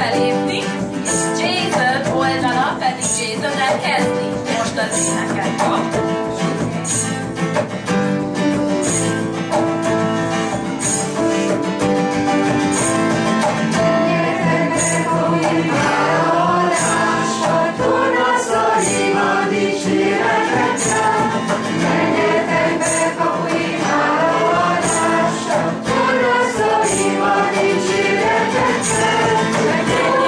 felépni, és Jason oldala pedig Jason elkezdi most az éneket.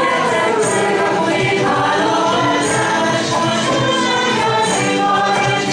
Menjetek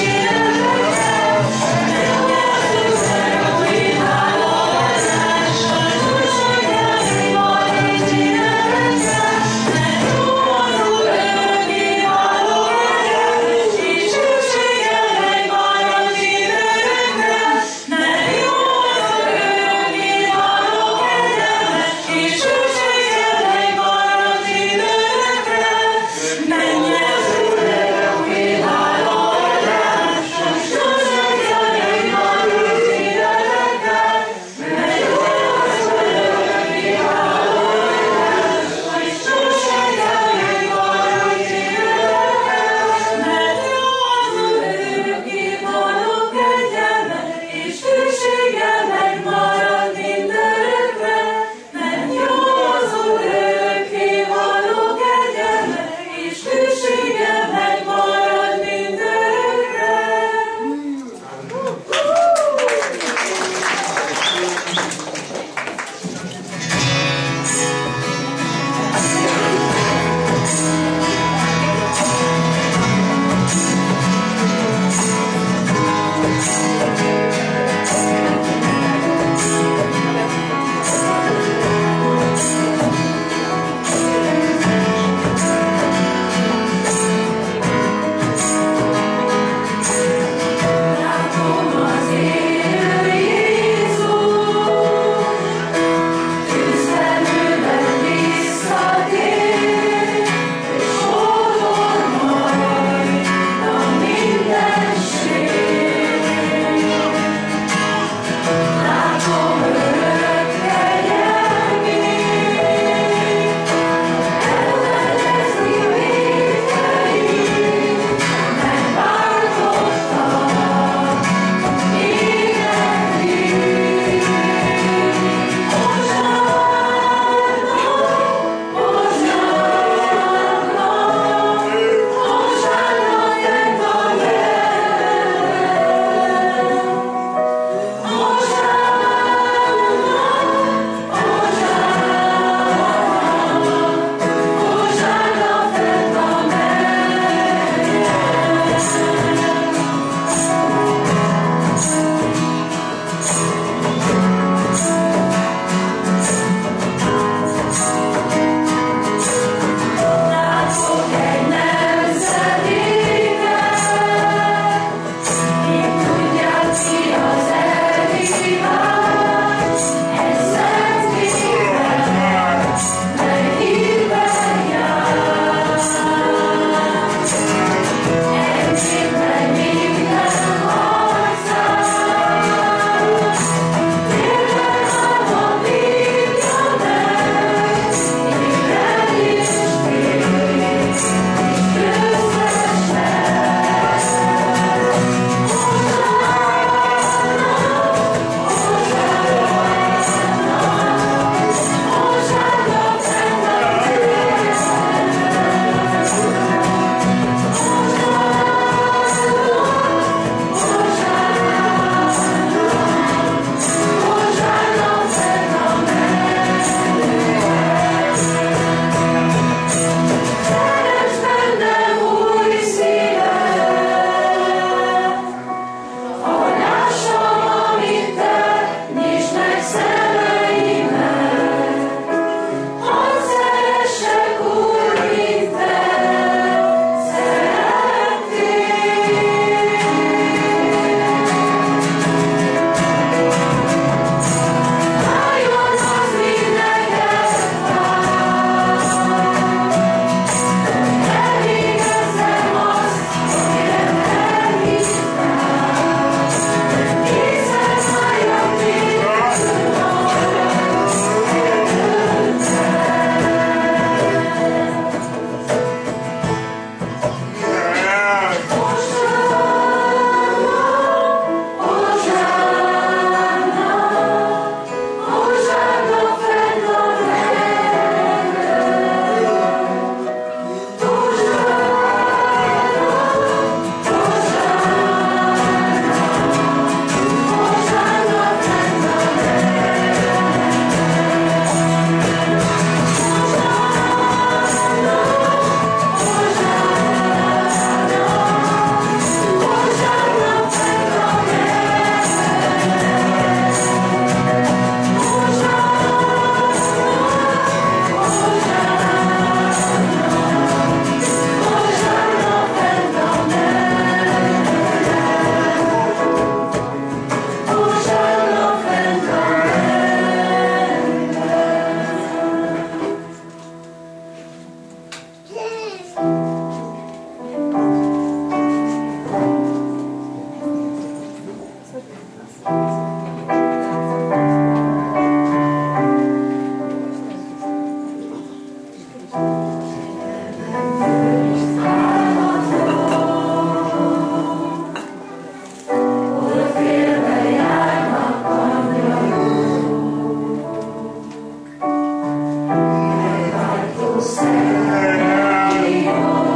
Szent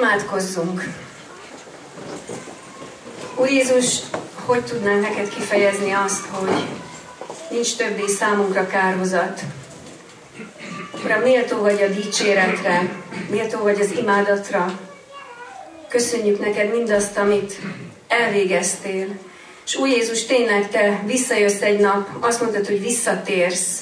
Imádkozzunk! Úr Jézus, hogy tudnánk neked kifejezni azt, hogy nincs többé számunkra kárhozat? Uram, méltó vagy a dicséretre, méltó vagy az imádatra. Köszönjük neked mindazt, amit elvégeztél. És Úr Jézus, tényleg te visszajössz egy nap, azt mondtad, hogy visszatérsz.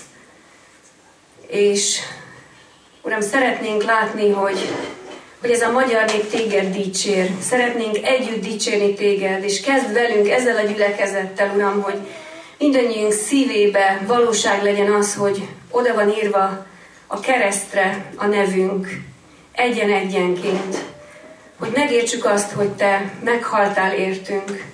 És Uram, szeretnénk látni, hogy ez a magyar nép téged dicsér. Szeretnénk együtt dicsérni téged, és kezd velünk ezzel a gyülekezettel, Uram, hogy mindannyiunk szívébe valóság legyen az, hogy oda van írva a keresztre a nevünk, egyen-egyenként. Hogy megértsük azt, hogy te meghaltál értünk.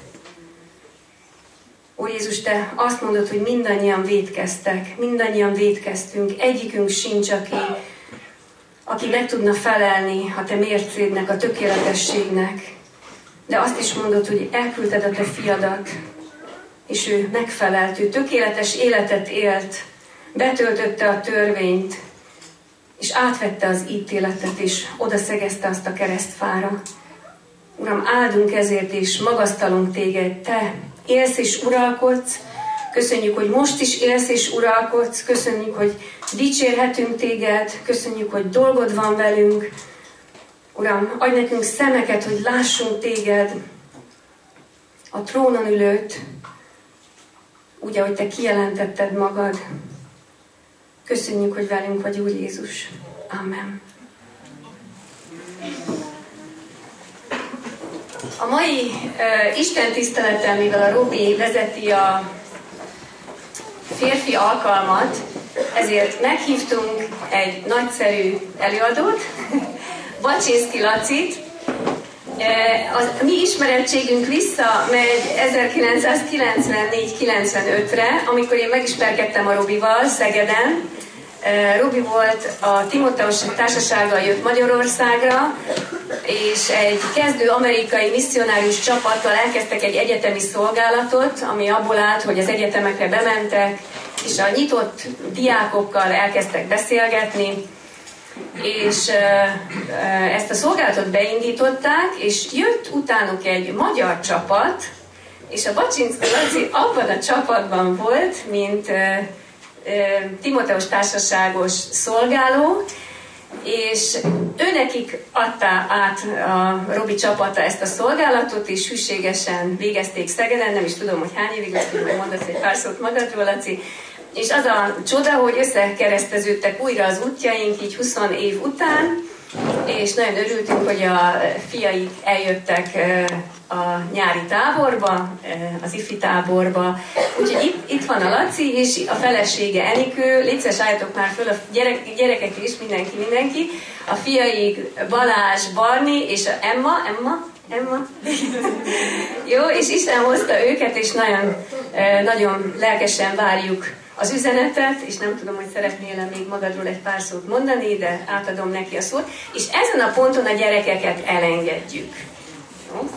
Úr Jézus, te azt mondod, hogy mindannyian vétkeztek, mindannyian vétkeztünk, egyikünk sincs, aki meg tudna felelni a te mércédnek, a tökéletességnek. De azt is mondod, hogy elküldted a te fiadat, és ő megfelelt, ő tökéletes életet élt, betöltötte a törvényt, és átvette az ítéletet, és odaszegezte azt a keresztfára. Uram, áldunk ezért, és magasztalunk téged, te élsz és uralkodsz. Köszönjük, hogy most is élsz és uralkodsz. Köszönjük, hogy dicsérhetünk téged. Köszönjük, hogy dolgod van velünk. Uram, adj nekünk szemeket, hogy lássunk téged, a trónon ülőt, úgy, ahogy te kijelentetted magad. Köszönjük, hogy velünk vagy, Úr Jézus. Amen. A mai Isten tiszteleten, mivel a Robi vezeti a férfi alkalmat, ezért meghívtunk egy nagyszerű előadót, Bacsinszky Lacit. A mi ismerettségünk visszamegy 1994-95-re, amikor én megismerkedtem a Robival Szegeden. Robi volt a Timóteus társasággal jött Magyarországra, és egy kezdő amerikai misszionárius csapattal elkezdtek egy egyetemi szolgálatot, ami abból állt, hogy az egyetemekre bementek, és a nyitott diákokkal elkezdtek beszélgetni, és ezt a szolgálatot beindították, és jött utánuk egy magyar csapat, és a Bacsinszky Laci abban a csapatban volt, mint Timóteus társaságos szolgáló, és őnekik adta át a Robi csapata ezt a szolgálatot, és hűségesen végezték Szegeden, nem is tudom, hogy hány évig lesz, hogy mondasz egy pár szót magadról, Laci. És az a csoda, hogy összekereszteződtek újra az útjaink, így 20 év után, és nagyon örültünk, hogy a fiaik eljöttek a nyári táborba, az ifi táborba. Úgyhogy itt van a Laci, és a felesége Enikő. Légy szíves, álljatok már föl, a gyerekek is, mindenki. A fiaik Balázs, Barni, és a Emma. Jó, és Isten hozta őket, és nagyon lelkesen várjuk az üzenetet, és nem tudom, hogy szeretnél még magadról egy pár szót mondani, de átadom neki a szót. És ezen a ponton a gyerekeket elengedjük. Jó?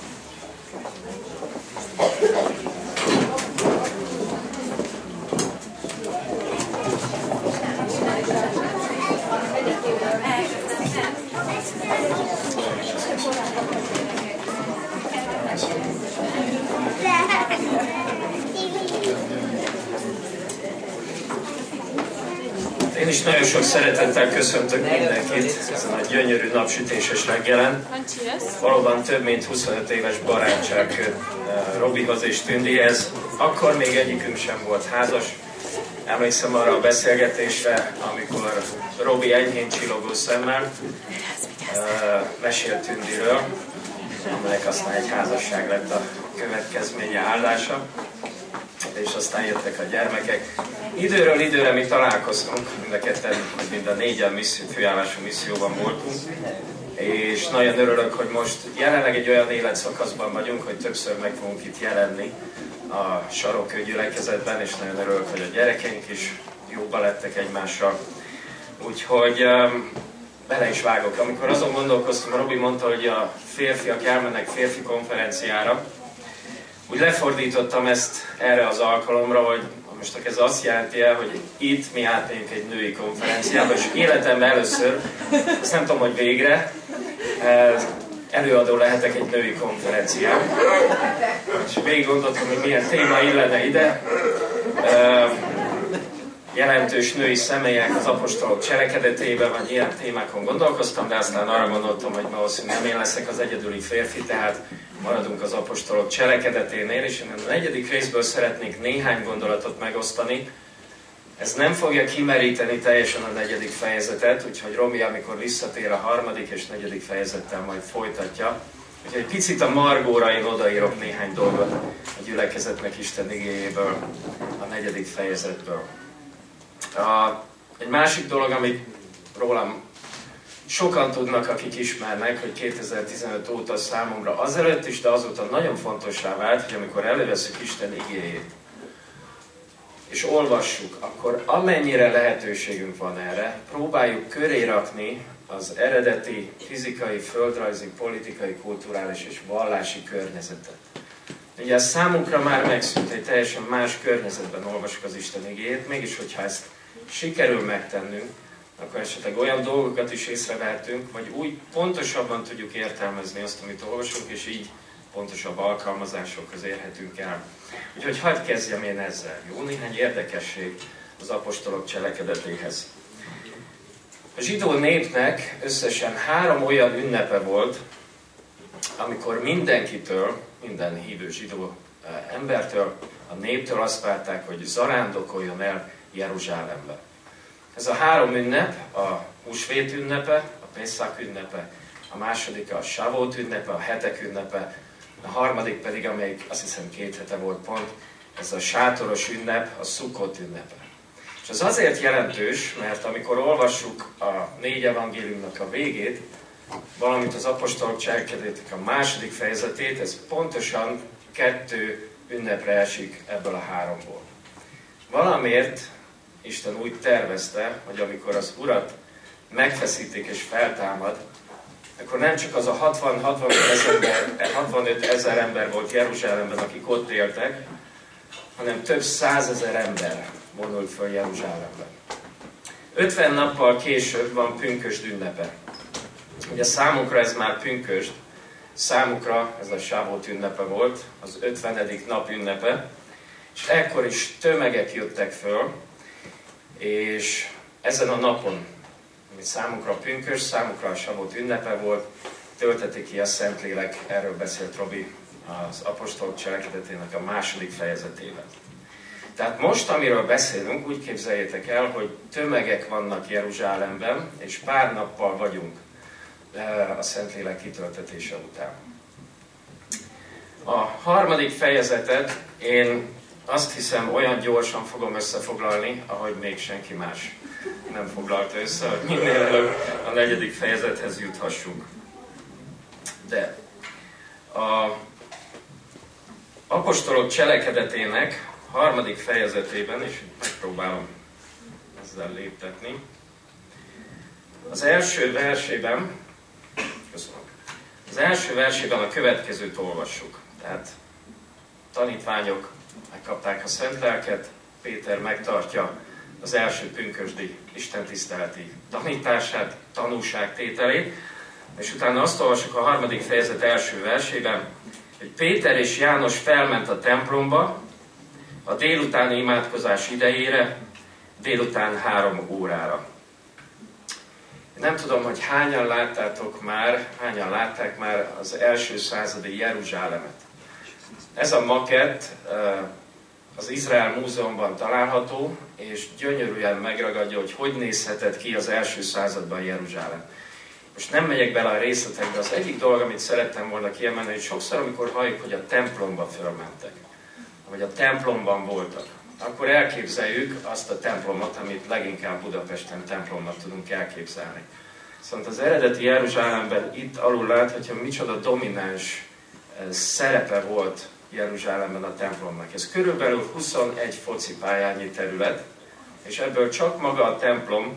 Én is nagyon sok szeretettel köszöntök mindenkit ezen a gyönyörű napsütéses reggelen. Valóban több mint 25 éves barátság Robihoz és Tündihez. Akkor még egyikünk sem volt házas. Emlékszem arra a beszélgetésre, amikor Robi enyhén csillogó szemmel mesélt Tündiről, amelyek aztán egy házasság lett a következménye, áldása. És aztán jöttek a gyermekek. Időről időre mi találkoztunk, mind a ketten, vagy mind a négyen főállású misszióban voltunk, és nagyon örülök, hogy most jelenleg egy olyan életszakaszban vagyunk, hogy többször meg fogunk itt jelenni a Sarokkő gyülekezetben, és nagyon örülök, hogy a gyerekeink is jóba lettek egymással. Úgyhogy bele is vágok. Amikor azon gondolkoztam, Robi mondta, hogy a férfiak elmennek férfi konferenciára, úgy lefordítottam ezt erre az alkalomra, hogy most ez azt jelenti el, hogy itt mi átmegyünk egy női konferenciába, és életemben először, azt nem tudom, hogy végre, előadó lehetek egy női konferencián. És végig gondoltam, hogy milyen téma illene ide. Jelentős női személyek az apostolok cselekedetében, vagy ilyen témákon gondolkoztam, de aztán arra gondoltam, hogy valószínűleg nem én leszek az egyedüli férfi, tehát maradunk az apostolok cselekedeténél, és én a 4. részből szeretnék néhány gondolatot megosztani. Ez nem fogja kimeríteni teljesen a 4. fejezetet, úgyhogy Romi, amikor visszatér a 3. és 4. fejezettel, majd folytatja. Úgyhogy egy picit a margóra én odaírok néhány dolgot a gyülekezetnek Isten igéjéből, a 4. fejezetből. Egy másik dolog, amit rólam sokan tudnak, akik ismernek, hogy 2015 óta számomra azelőtt is, de azóta nagyon fontossá vált, hogy amikor előveszünk Isten igéjét, és olvassuk, akkor amennyire lehetőségünk van erre, próbáljuk köré rakni az eredeti fizikai, földrajzi, politikai, kulturális és vallási környezetet. Ugye ez számunkra már megszűnt, egy teljesen más környezetben olvasjuk az Isten igéjét, mégis hogyha ezt sikerül megtennünk, akkor esetleg olyan dolgokat is észrevehetünk, vagy úgy pontosabban tudjuk értelmezni azt, amit olvasunk, és így pontosabb alkalmazásokhoz érhetünk el. Úgyhogy hadd kezdjem én ezzel. Jó, néhány érdekesség az apostolok cselekedetéhez. A zsidó népnek összesen 3 olyan ünnepe volt, amikor mindenkitől, minden hívő zsidó embertől, a néptől azt várták, hogy zarándokoljon el Jeruzsálembe. Ez a 3 ünnep, a húsvét ünnepe, a Pészak ünnepe, a második a Savót ünnepe, a hetek ünnepe, a harmadik pedig, amelyik azt hiszem 2 hete volt pont, ez a sátoros ünnep, a Szukkot ünnepe. És ez azért jelentős, mert amikor olvassuk a 4 evangéliumnak a végét, valamint az apostolok cselekedetének a 2. fejezetét, ez pontosan 2 ünnepre esik ebből a 3-ból. Valamiért Isten úgy tervezte, hogy amikor az Urat megfeszítik és feltámad, akkor nem csak az a 65 ezer ember volt Jeruzsálemben, akik ott éltek, hanem több 100 000 ember vonult föl Jeruzsálemben. 50 nappal később van pünkösd ünnepe. Ugye számukra ez már pünkösd, számukra ez a Sávót ünnepe volt, az 50. nap ünnepe, és ekkor is tömegek jöttek föl, és ezen a napon, ami számukra pünkösd, számukra a Sávót ünnepe volt, tölteti ki a Szentlélek, erről beszélt Robi az apostolok cselekedetének a 2. fejezetében. Tehát most, amiről beszélünk, úgy képzeljétek el, hogy tömegek vannak Jeruzsálemben, és pár nappal vagyunk a Szentlélek kitöltetése után. A 3. fejezetet én azt hiszem olyan gyorsan fogom összefoglalni, ahogy még senki más nem foglalta össze, hogy minél előbb a 4. fejezethez juthassunk. De a apostolok cselekedetének 3. fejezetében, és megpróbálom ezzel léptetni, az első versében a következőt olvassuk. Tehát tanítványok megkapták a Szent Lelket, Péter megtartja az első pünkösdi istentiszteleti tanítását, tanúságtételét, és utána azt olvassuk a 3. fejezet első versében, hogy Péter és János felment a templomba a délutáni imádkozás idejére, délután 3 órára. Nem tudom, hogy hányan látták már az első századi Jeruzsálemet. Ez a makett az Izrael Múzeumban található, és gyönyörűen megragadja, hogy nézhetett ki az első században Jeruzsálem. Most nem megyek bele a részletekbe, az egyik dolog, amit szerettem volna kiemelni, hogy sokszor, amikor halljuk, hogy a templomba fölmentek, vagy a templomban voltak, akkor elképzeljük azt a templomot, amit leginkább Budapesten templomnak tudunk elképzelni. Szóval az eredeti Jeruzsálemben itt alul láthatja, micsoda domináns szerepe volt Jeruzsálemben a templomnak. Ez körülbelül 21 focipályányi terület, és ebből csak maga a templom,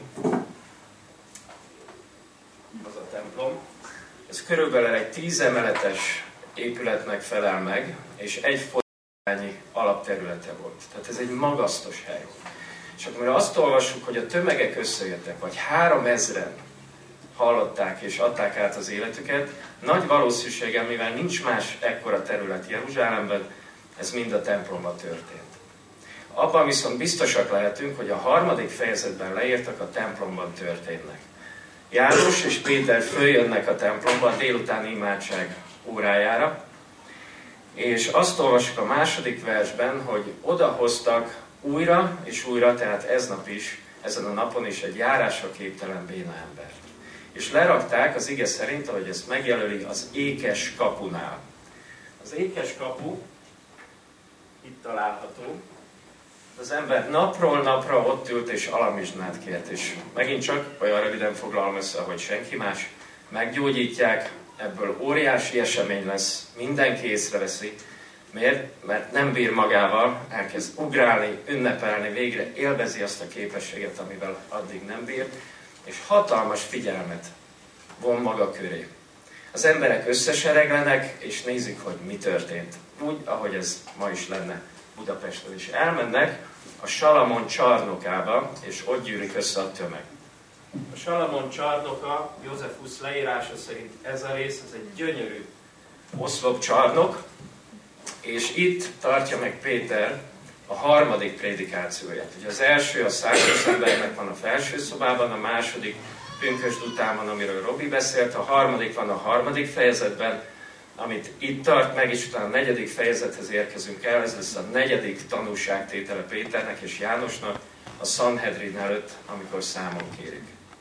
ez körülbelül egy 10 emeletes épületnek felel meg, és egy focipályányi alapterülete volt. Tehát ez egy magasztos hely. És akkor azt olvassuk, hogy a tömegek összejöttek, vagy 3000-en, hallották és adták át az életüket. Nagy valószínűséggel, mivel nincs más ekkora terület Jeruzsálemben, ez mind a templomban történt. Abban viszont biztosak lehetünk, hogy a 3. fejezetben leírtak a templomban történnek. János és Péter följönnek a templomba a délutáni imádság órájára, és azt olvassuk a 2. versben, hogy odahoztak újra és újra, tehát eznap is, ezen a napon is egy járásra képtelen béna embert. És lerakták az ige szerint, ahogy ezt megjelöli, az ékes kapunál. Az ékes kapu itt található. Az ember napról napra ott ült és alamizsnát kért, és megint csak olyan röviden foglalom össze, hogy senki más, meggyógyítják, ebből óriási esemény lesz, mindenki észreveszi. Miért? Mert nem bír magával, elkezd ugrálni, ünnepelni, végre élvezi azt a képességet, amivel addig nem bírt, és hatalmas figyelmet von maga köré. Az emberek összesereglenek, és nézik, hogy mi történt. Úgy, ahogy ez ma is lenne Budapesten is. Elmennek a Salamon csarnokába, és ott gyűlik össze a tömeg. A Salamon csarnoka, Józsefusz leírása szerint ez a rész, ez egy gyönyörű oszlopcsarnok, és itt tartja meg Péter a 3. prédikációját. Ugye az első a 120 embernek van a felső szobában, a 2. pünkösd után van, amiről Robi beszélt, a 3. van a 3. fejezetben, amit itt tart meg, és utána a 4. fejezethez érkezünk el, ez lesz a 4. tanúságtétele Péternek és Jánosnak a Sanhedrin előtt, amikor számon kérik.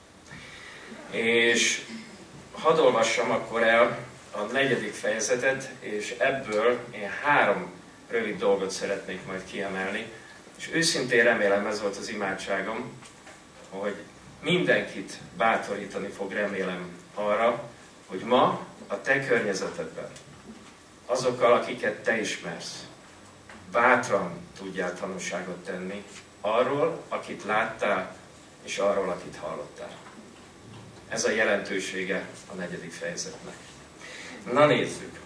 És hadd olvassam akkor el a 4. fejezetet, és ebből én 3 rövid dolgot szeretnék majd kiemelni, és őszintén remélem, ez volt az imádságom, hogy mindenkit bátorítani fog, remélem arra, hogy ma a te környezetedben, azokkal, akiket te ismersz, bátran tudjál tanúságot tenni arról, akit láttál, és arról, akit hallottál. Ez a jelentősége a 4. fejezetnek. Na nézzük!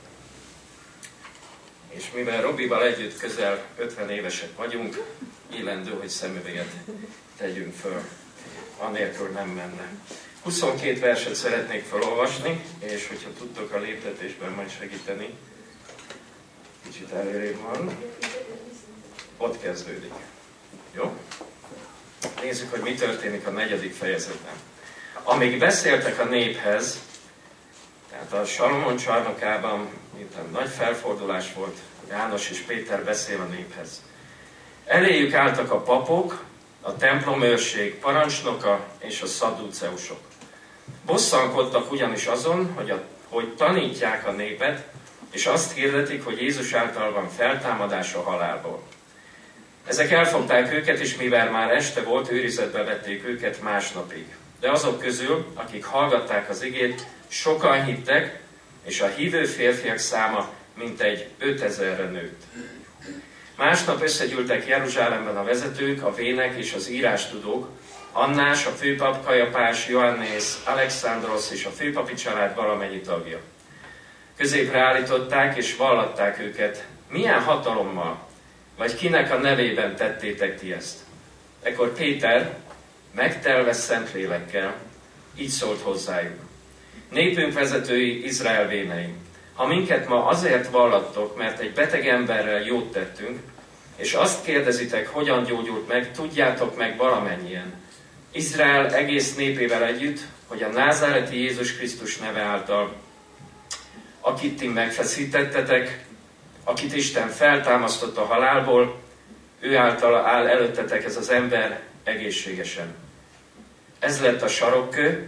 És mivel Robival együtt közel 50 évesek vagyunk, illendő, hogy szemüveget tegyünk föl. Anélkül nem menne. 22 verset szeretnék felolvasni, és hogyha tudtok a léptetésben majd segíteni, kicsit előrébb van, ott kezdődik. Jó? Nézzük, hogy mi történik a 4. fejezetben. Amíg beszéltek a néphez, tehát a Salamon csarnokában, miután nagy felfordulás volt, János és Péter beszél a néphez. Eléjük álltak a papok, a templomőrség parancsnoka és a szadduceusok. Bosszankodtak ugyanis azon, hogy tanítják a népet, és azt hirdetik, hogy Jézus által van feltámadás a halálból. Ezek elfogták őket, és mivel már este volt, őrizetbe vették őket másnapig. De azok közül, akik hallgatták az igét, sokan hittek, és a hívő férfiak száma mintegy 5000-re nőtt. Másnap összegyűltek Jeruzsálemben a vezetők, a vének és az írástudók, Annás, a főpap, Kajapás, Johannész, Alexandrosz és a főpapi család valamennyi tagja. Középre állították és vallatták őket, milyen hatalommal, vagy kinek a nevében tettétek ti ezt. Ekkor Péter, megtelve Szentlélekkel, így szólt hozzájuk. Népünk vezetői, Izrael vénei, ha minket ma azért vallattok, mert egy beteg emberrel jót tettünk, és azt kérdezitek, hogyan gyógyult meg, tudjátok meg valamennyien. Izrael egész népével együtt, hogy a názáreti Jézus Krisztus neve által, akit ti megfeszítettetek, akit Isten feltámasztott a halálból, ő által áll előttetek ez az ember egészségesen. Ez lett a sarokkő,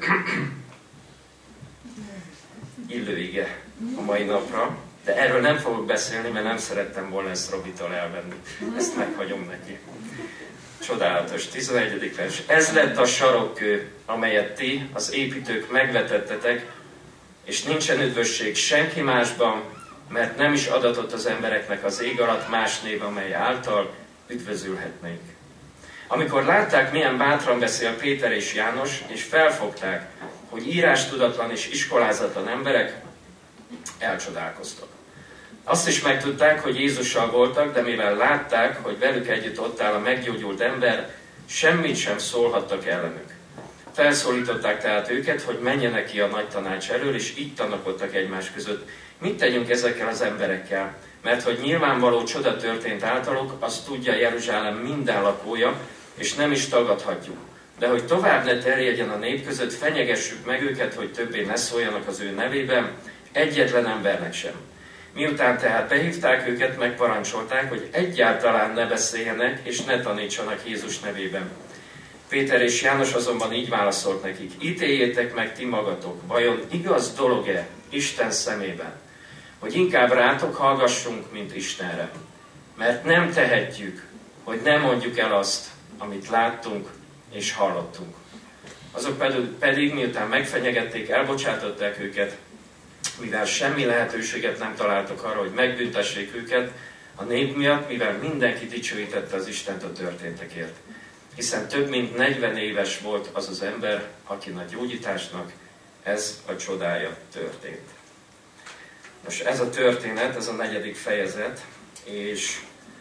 illőige a mai napra, de erről nem fogok beszélni, mert nem szerettem volna ezt Robitól elvenni. Ezt meghagyom neki. Csodálatos, 11. vers. Ez lett a sarokkő, amelyet ti, az építők megvetettetek, és nincsen üdvösség senki másban, mert nem is adatott az embereknek az ég alatt más név, amely által üdvözülhetnénk. Amikor látták, milyen bátran beszél Péter és János, és felfogták, hogy írástudatlan és iskolázatlan emberek, elcsodálkoztak. Azt is megtudták, hogy Jézussal voltak, de mivel látták, hogy velük együtt ott áll a meggyógyult ember, semmit sem szólhattak ellenük. Felszólították tehát őket, hogy menjenek ki a nagy tanács elől, és így tanakodtak egymás között. Mit tegyünk ezekkel az emberekkel? Mert hogy nyilvánvaló csoda történt általuk, azt tudja Jeruzsálem minden lakója, és nem is tagadhatjuk. De hogy tovább ne terjedjen a nép között, fenyegessük meg őket, hogy többé ne szóljanak az ő nevében, egyetlen embernek sem. Miután tehát behívták őket, megparancsolták, hogy egyáltalán ne beszéljenek, és ne tanítsanak Jézus nevében. Péter és János azonban így válaszolt nekik: ítéljétek meg ti magatok, vajon igaz dolog-e Isten szemében, hogy inkább rátok hallgassunk, mint Istenre. Mert nem tehetjük, hogy nem mondjuk el azt, amit láttunk és hallottunk. Azok pedig miután megfenyegették, elbocsátották őket, mivel semmi lehetőséget nem találtak arra, hogy megbüntessék őket a nép miatt, mivel mindenki dicsőítette az Istent a történtekért. Hiszen több mint 40 éves volt az az ember, akin a gyógyításnak ez a csodája történt. Nos, ez a történet, ez a 4. fejezet, és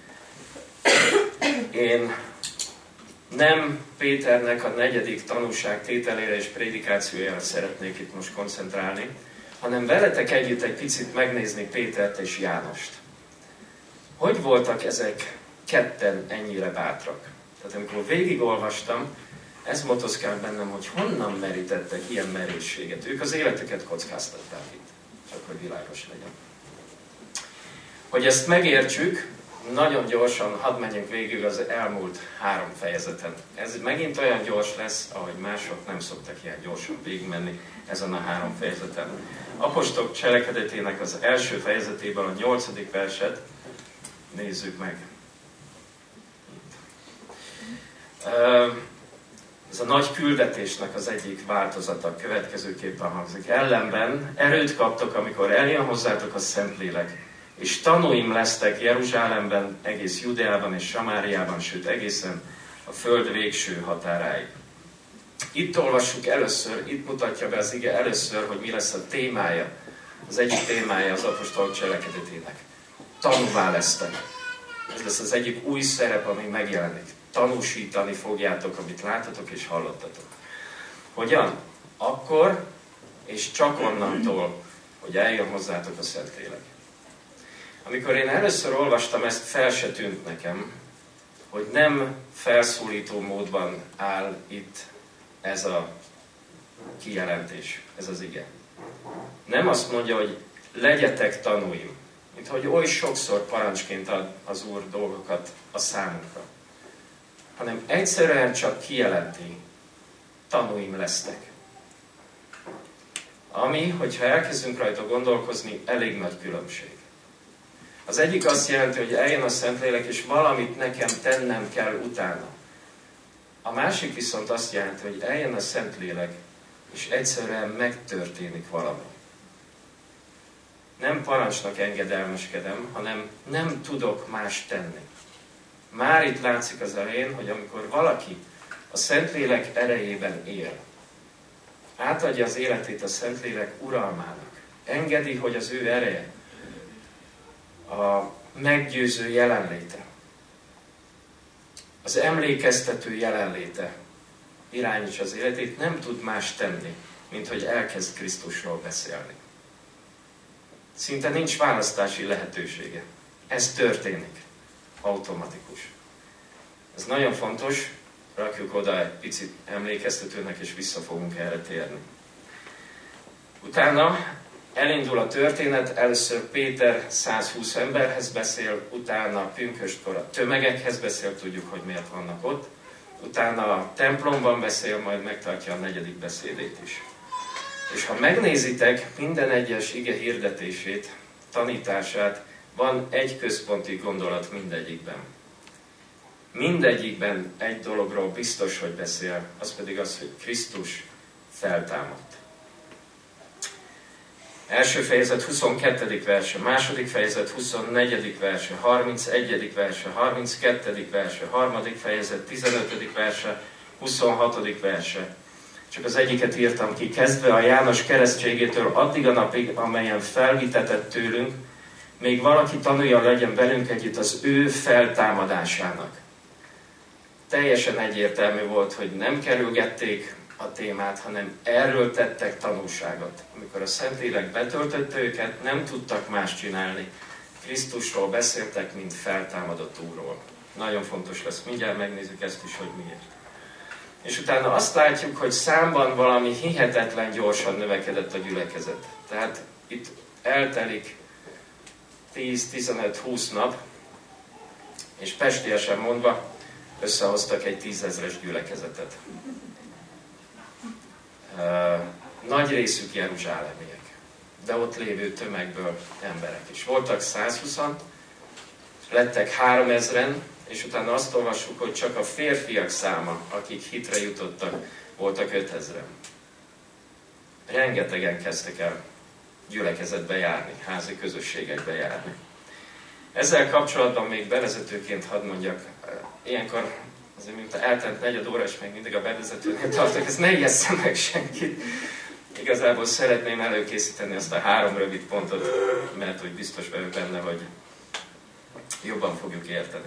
én nem Péternek a 4. tanúság tételére és prédikációjára szeretnék itt most koncentrálni, hanem veletek együtt egy picit megnézni Pétert és Jánost. Hogy voltak ezek ketten ennyire bátrak? Tehát amikor végigolvastam, ez motoszkált bennem, hogy honnan merítettek ilyen merészséget. Ők az életeket kockáztatták itt, csak hogy világos legyen. Hogy ezt megértsük, nagyon gyorsan hadd menjünk végig az elmúlt 3 fejezeten. Ez megint olyan gyors lesz, ahogy mások nem szoktak ilyen gyorsan végigmenni ezen a 3 fejezeten. Apostolok cselekedetének az első fejezetében a 8. verset nézzük meg. Ez a nagy küldetésnek az egyik változata következőképpen hangzik. Ellenben erőt kaptok, amikor eljön hozzátok a Szentlélek, és tanúim lesztek Jeruzsálemben, egész Judeában és Samáriában, sőt egészen a föld végső határáig. Itt olvassuk először, itt mutatja be az ige először, hogy mi lesz a témája, az egyik témája az apostolok cselekedetének. Tanúvá lesztek. Ez lesz az egyik új szerep, ami megjelenik. Tanúsítani fogjátok, amit láttatok és hallottatok. Hogyan? Akkor és csak onnantól, hogy eljön hozzátok a Szentlélek. Amikor én először olvastam, ezt fel se tűnt nekem, hogy nem felszólító módban áll itt ez a kijelentés, ez az ige. Nem azt mondja, hogy legyetek tanúim, mint hogy oly sokszor parancsként ad az Úr dolgokat a számunkra, hanem egyszerűen csak kijelenti, tanúim lesztek. Ami, hogyha elkezdünk rajta gondolkozni, elég nagy különbség. Az egyik azt jelenti, hogy eljön a Szentlélek, és valamit nekem tennem kell utána. A másik viszont azt jelenti, hogy eljön a Szentlélek, és egyszerűen megtörténik valami. Nem parancsnak engedelmeskedem, hanem nem tudok más tenni. Már itt látszik az elején, hogy amikor valaki a Szentlélek erejében él, átadja az életét a Szentlélek uralmának, engedi, hogy az ő ereje, a meggyőző jelenléte, az emlékeztető jelenléte irányítsa az életét, nem tud más tenni, mint hogy elkezd Krisztusról beszélni. Szinte nincs választási lehetősége. Ez történik. Automatikus. Ez nagyon fontos, rakjuk oda egy picit emlékeztetőnek, és vissza fogunk erre térni. Utána elindul a történet, először Péter 120 emberhez beszél, utána pünköstkor a tömegekhez beszél, tudjuk, hogy miért vannak ott, utána a templomban beszél, majd megtartja a 4. beszédét is. És ha megnézitek minden egyes ige hirdetését, tanítását, van egy központi gondolat mindegyikben. Mindegyikben egy dologról biztos, hogy beszél, az pedig az, hogy Krisztus feltámadt. Első fejezet 22. verse, második fejezet 24. verse, 31. verse, 32. verse, harmadik fejezet 15. verse, 26. verse. Csak az egyiket írtam ki, kezdve a János keresztségétől addig a napig, amelyen felvitetett tőlünk, még valaki tanulja legyen velünk együtt az ő feltámadásának. Teljesen egyértelmű volt, hogy nem kerülgették, a témát, hanem erről tettek tanúságot. Amikor a Szentlélek betöltötte őket, nem tudtak más csinálni. Krisztusról beszéltek, mint feltámadott Úrról. Nagyon fontos lesz, mindjárt megnézzük ezt is, hogy miért. És utána azt látjuk, hogy számban valami hihetetlen gyorsan növekedett a gyülekezet. Tehát itt eltelik 10-15-20 nap, és pestiesen mondva összehoztak egy 10 000-es gyülekezetet. Nagy részük jeruzsálemiek, de ott lévő tömegből emberek is. Voltak 120-an, lettek 3000-en, és utána azt olvassuk, hogy csak a férfiak száma, akik hitre jutottak, voltak 5000-en. Rengetegen kezdtek el gyülekezetbe járni, házi közösségekbe járni. Ezzel kapcsolatban még bevezetőként hadd mondjak, ilyenkor azért mint eltelt 4 óra, és még mindig a bevezetőnél tartok, ez ne ijessze meg senkit. Igazából szeretném előkészíteni azt a 3 rövid pontot, mert hogy biztos vagyok benne, hogy jobban fogjuk érteni.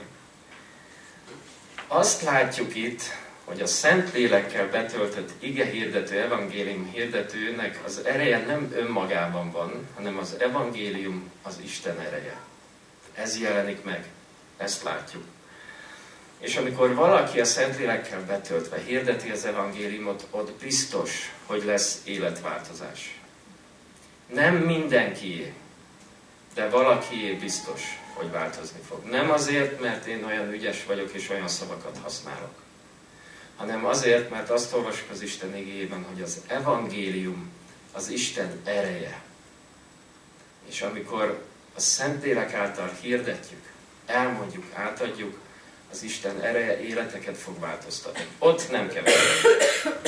Azt látjuk itt, hogy a Szentlélekkel betöltött igehirdető, evangélium hirdetőnek az ereje nem önmagában van, hanem az evangélium az Isten ereje. Ez jelenik meg, ezt látjuk. És amikor valaki a Szentlélekkel betöltve hirdeti az evangéliumot, ott biztos, hogy lesz életváltozás. Nem mindenkié, de valakié biztos, hogy változni fog. Nem azért, mert én olyan ügyes vagyok és olyan szavakat használok, hanem azért, mert azt olvasjuk az Isten igéjében, hogy az evangélium az Isten ereje. És amikor a Szentlélek által hirdetjük, elmondjuk, átadjuk, az Isten ereje életeket fog változtatni. Ott nem keveredünk.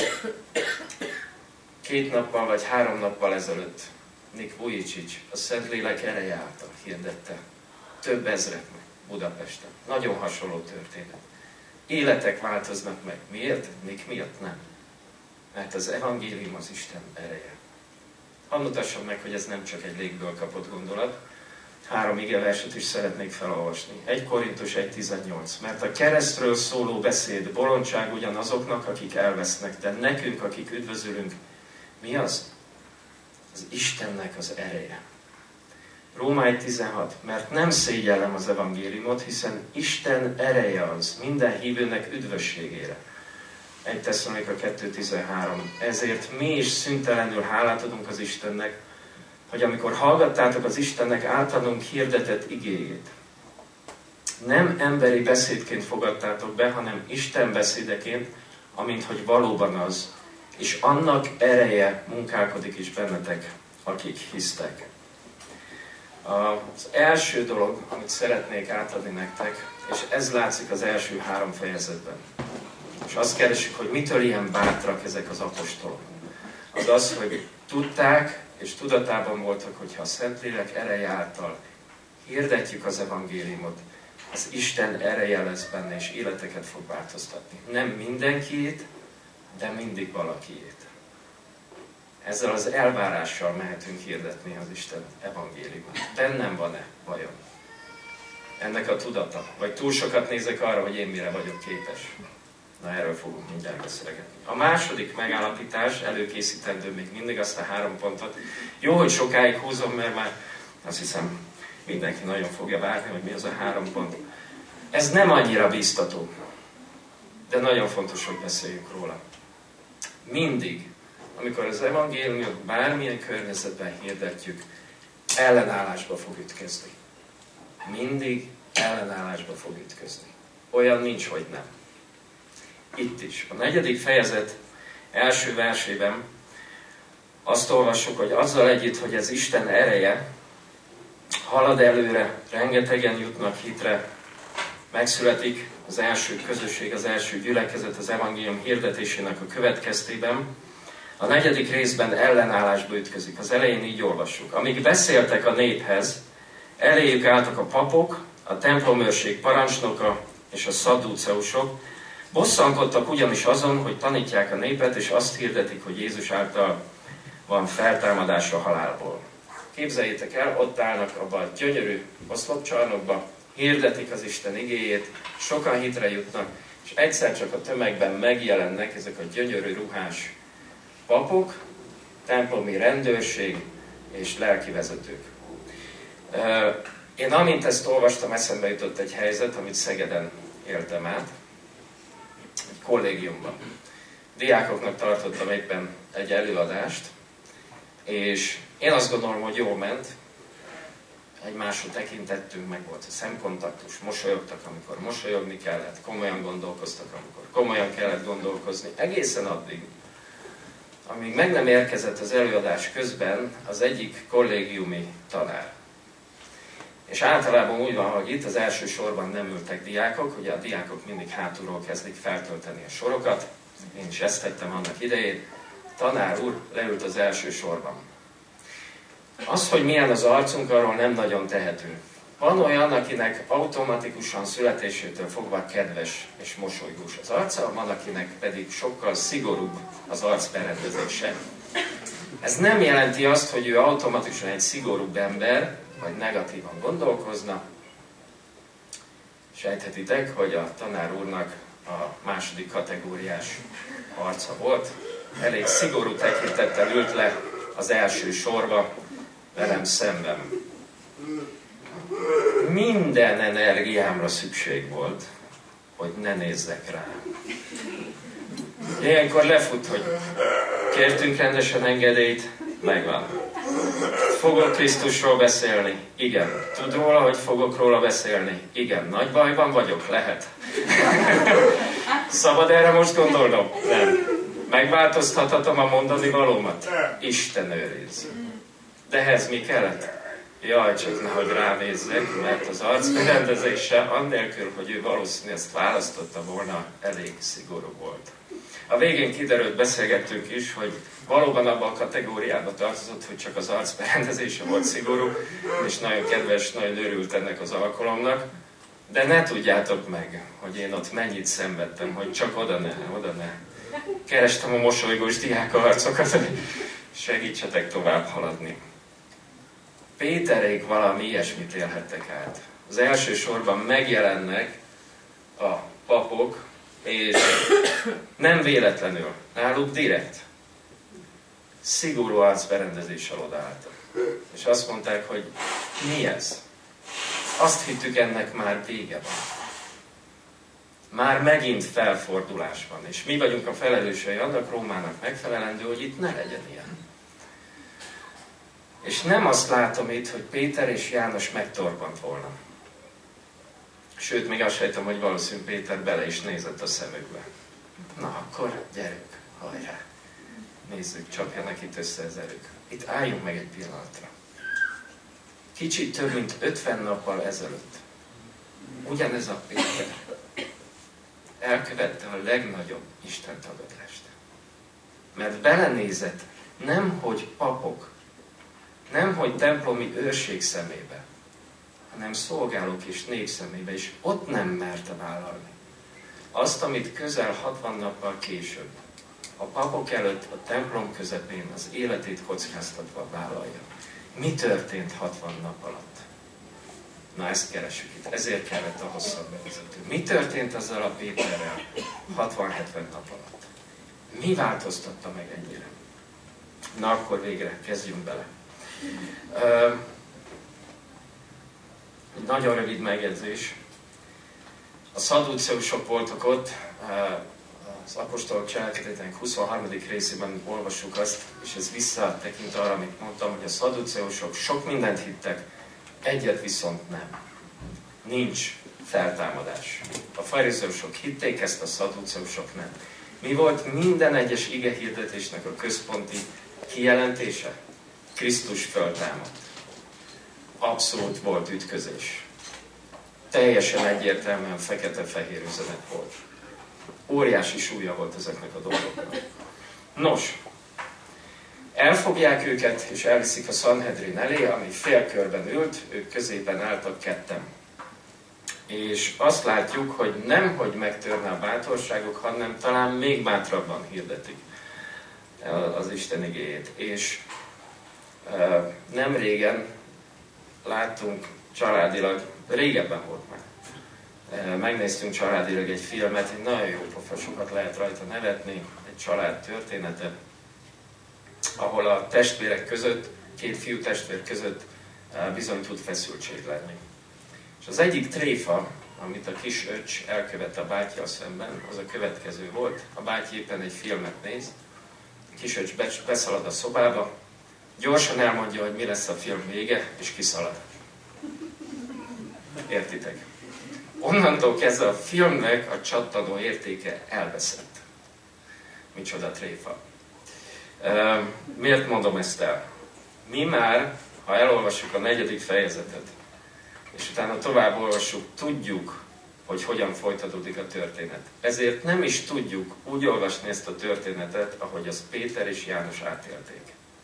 2 nappal vagy 3 nappal ezelőtt Nick Vujicic a Szentlélek ereje által hirdette több ezreknek Budapesten. Nagyon hasonló történet. Életek változnak meg. Miért? Nick miatt nem. Mert az evangélium az Isten ereje. Hadd mutassam meg, hogy ez nem csak egy légből kapott gondolat. 3 igeverset is szeretnék felolvasni. 1 Korintus 1.18. Mert a keresztről szóló beszéd bolondság ugyanazoknak, akik elvesznek, de nekünk, akik üdvözülünk, mi az? Az Istennek az ereje. Róma 1.16. Mert nem szégyellem az evangéliumot, hiszen Isten ereje az minden hívőnek üdvösségére. 1 Tesszalonika 2.13. Ezért mi is szüntelenül hálát adunk az Istennek, hogy amikor hallgattátok az Istennek általunk hirdetett igéjét, nem emberi beszédként fogadtátok be, hanem Isten beszédeként, amint hogy valóban az, és annak ereje munkálkodik is bennetek, akik hisztek. Az első dolog, amit szeretnék átadni nektek, és ez látszik az első 3 fejezetben, és azt keresik, hogy mitől ilyen bátrak ezek az apostolok. Az az, hogy tudták, és tudatában voltak, hogyha a Szentlélek ereje által hirdetjük az evangéliumot, az Isten ereje lesz benne, és életeket fog változtatni. Nem mindenkiét, de mindig valakiét. Ezzel az elvárással mehetünk hirdetni az Isten evangéliumot. Bennem van-e vajon ennek a tudata? Vagy túl sokat nézek arra, hogy én mire vagyok képes? Na, erről fogunk mindjárt beszélgetni. A második megállapítás, előkészítendő még mindig azt a 3 pontot. Jó, hogy sokáig húzom, mert már azt hiszem mindenki nagyon fogja várni, hogy mi az a 3 pont. Ez nem annyira bíztató, de nagyon fontos, hogy beszéljünk róla. Mindig, amikor az evangéliumot bármilyen környezetben hirdetjük, ellenállásba fog ütközni. Mindig ellenállásba fog ütközni. Olyan nincs, hogy nem. Itt is. A 4. fejezet első versében azt olvassuk, hogy azzal együtt, hogy ez Isten ereje, halad előre, rengetegen jutnak hitre, megszületik az első közösség, az első gyülekezet az evangélium hirdetésének a következtében. A 4. részben ellenállásba ütközik. Az elején így olvassuk. Amíg beszéltek a néphez, eléjük álltak a papok, a templomőrség parancsnoka és a szadduceusok. Bosszankodtak ugyanis azon, hogy tanítják a népet, és azt hirdetik, hogy Jézus által van feltámadás a halálból. Képzeljétek el, ott állnak abban a gyönyörű oszlopcsarnokba, hirdetik az Isten igéjét, sokan hitre jutnak, és egyszer csak a tömegben megjelennek ezek a gyönyörű ruhás papok, templomi rendőrség és lelkivezetők. Én amint ezt olvastam, eszembe jutott egy helyzet, amit Szegeden éltem át, egy kollégiumban. Diákoknak tartottam éppen egy előadást, és én azt gondolom, hogy jól ment, egymásra tekintettünk, meg volt a szemkontaktus, mosolyogtak, amikor mosolyogni kellett, komolyan gondolkoztak, amikor komolyan kellett gondolkozni, egészen addig, amíg meg nem érkezett az előadás közben az egyik kollégiumi tanár. És általában úgy van, hogy itt az első sorban nem ültek diákok, ugye a diákok mindig hátulról kezdik feltölteni a sorokat, én is ezt tettem annak idején, tanár úr leült az első sorban. Az, hogy milyen az arcunk, arról nem nagyon tehetünk. Van olyan, akinek automatikusan születésétől fogva kedves és mosolygós az arca, van, akinek pedig sokkal szigorúbb az arcberendezése. Ez nem jelenti azt, hogy ő automatikusan egy szigorúbb ember, vagy negatívan gondolkozna. Sejthetitek, hogy a tanár úrnak a második kategóriás arca volt. Elég szigorú tekintettel ült le az első sorba velem szemben. Minden energiámra szükség volt, hogy ne nézzek rá. Ilyenkor lefut, hogy kértünk rendesen engedélyt, megvan. Fogok Krisztusról beszélni? Igen. Tud róla, hogy fogok róla beszélni? Igen. Nagy bajban vagyok? Lehet. Szabad erre most gondolnom? Nem. Megváltoztathatom a mondani valómat? Isten őriz. De ehhez mi kellett? Jaj, csak nehogy ránézzek, mert az arcberendezése annélkül, hogy ő valószínűleg ezt választotta volna, elég szigorú volt. A végén kiderült, beszélgettünk is, hogy valóban abban a kategóriába tartozott, hogy csak az arcberendezése volt szigorú, és nagyon kedves, nagyon örült ennek az alkalomnak, de ne tudjátok meg, hogy én ott mennyit szenvedtem, hogy csak oda ne. Kerestem a mosolygós diák arcokat, hogy segítsetek tovább haladni. Péterék valami ilyesmit élhettek át. Az első sorban megjelennek a papok, és nem véletlenül, náluk direkt, szigorú arcberendezéssel odaálltak. És azt mondták, hogy mi ez? Azt hittük, ennek már vége van. Már megint felfordulás van, és mi vagyunk a felelősei annak, Rómának megfelelendő, hogy itt ne legyen ilyen. És nem azt látom itt, hogy Péter és János megtorpant volna. Sőt, még azt sejtem, hogy valószínűleg Péter bele is nézett a szemükbe. Na akkor, gyerünk, hajrá! Nézzük, csapjanak itt össze az erők. Itt álljunk meg egy pillanatra. Kicsit több mint 50 nappal ezelőtt ugyanez a Péter elkövette a legnagyobb istentagadást. Mert belenézett nemhogy papok, nemhogy templomi őrség szemébe, hanem szolgálók és nép szemébe, és ott nem merte vállalni azt, amit közel 60 nappal később, a papok előtt, a templom közepén az életét kockáztatva vállalja. Mi történt 60 nap alatt? Na, ezt keresünk itt, ezért kellett a hosszabb bevezető. Mi történt azzal a Péterrel 60-70 nap alatt? Mi változtatta meg ennyire? Na, akkor végre kezdjünk bele. Egy nagyon rövid megjegyzés. A szadduceusok voltak ott, az apostolok cselekedetének 23. részében olvassuk azt, és ez visszatekint arra, amit mondtam, hogy a szadduceusok sok mindent hittek, egyet viszont nem. Nincs feltámadás. A farizeusok hitték ezt, a szadduceusok nem. Mi volt minden egyes igehirdetésnek a központi kijelentése? Krisztus föltámadt. Abszolút volt ütközés. Teljesen egyértelműen fekete-fehér üzenet volt. Óriási súlya volt ezeknek a dolgoknak. Nos, elfogják őket, és elviszik a Sanhedrin elé, ami félkörben ült, ők középen álltak ketten. És azt látjuk, hogy nem, hogy megtörne a bátorságuk, hanem talán még bátrabban hirdetik az Isten igéjét. És nem régen láttunk családilag régebben volt már. Megnéztünk családilag egy filmet, egy nagyon jó pofa, sokat lehet rajta nevetni, egy család története, ahol a testvérek között, két fiú testvér között bizony tud feszültség lenni. És az egyik tréfa, amit a kis öcs elkövet a bátyjal szemben, az a következő volt. A bátyj éppen egy filmet néz, a kis öcs beszalad a szobába, gyorsan elmondja, hogy mi lesz a film vége, és kiszalad. Értitek? Onnantól kezdve a filmnek a csattanó értéke elveszett. Micsoda tréfa. Miért mondom ezt el? Mi már, ha elolvassuk a 4. fejezetet, és utána tovább olvassuk, tudjuk, hogy hogyan folytatódik a történet. Ezért nem is tudjuk úgy olvasni ezt a történetet, ahogy azt Péter és János átélték.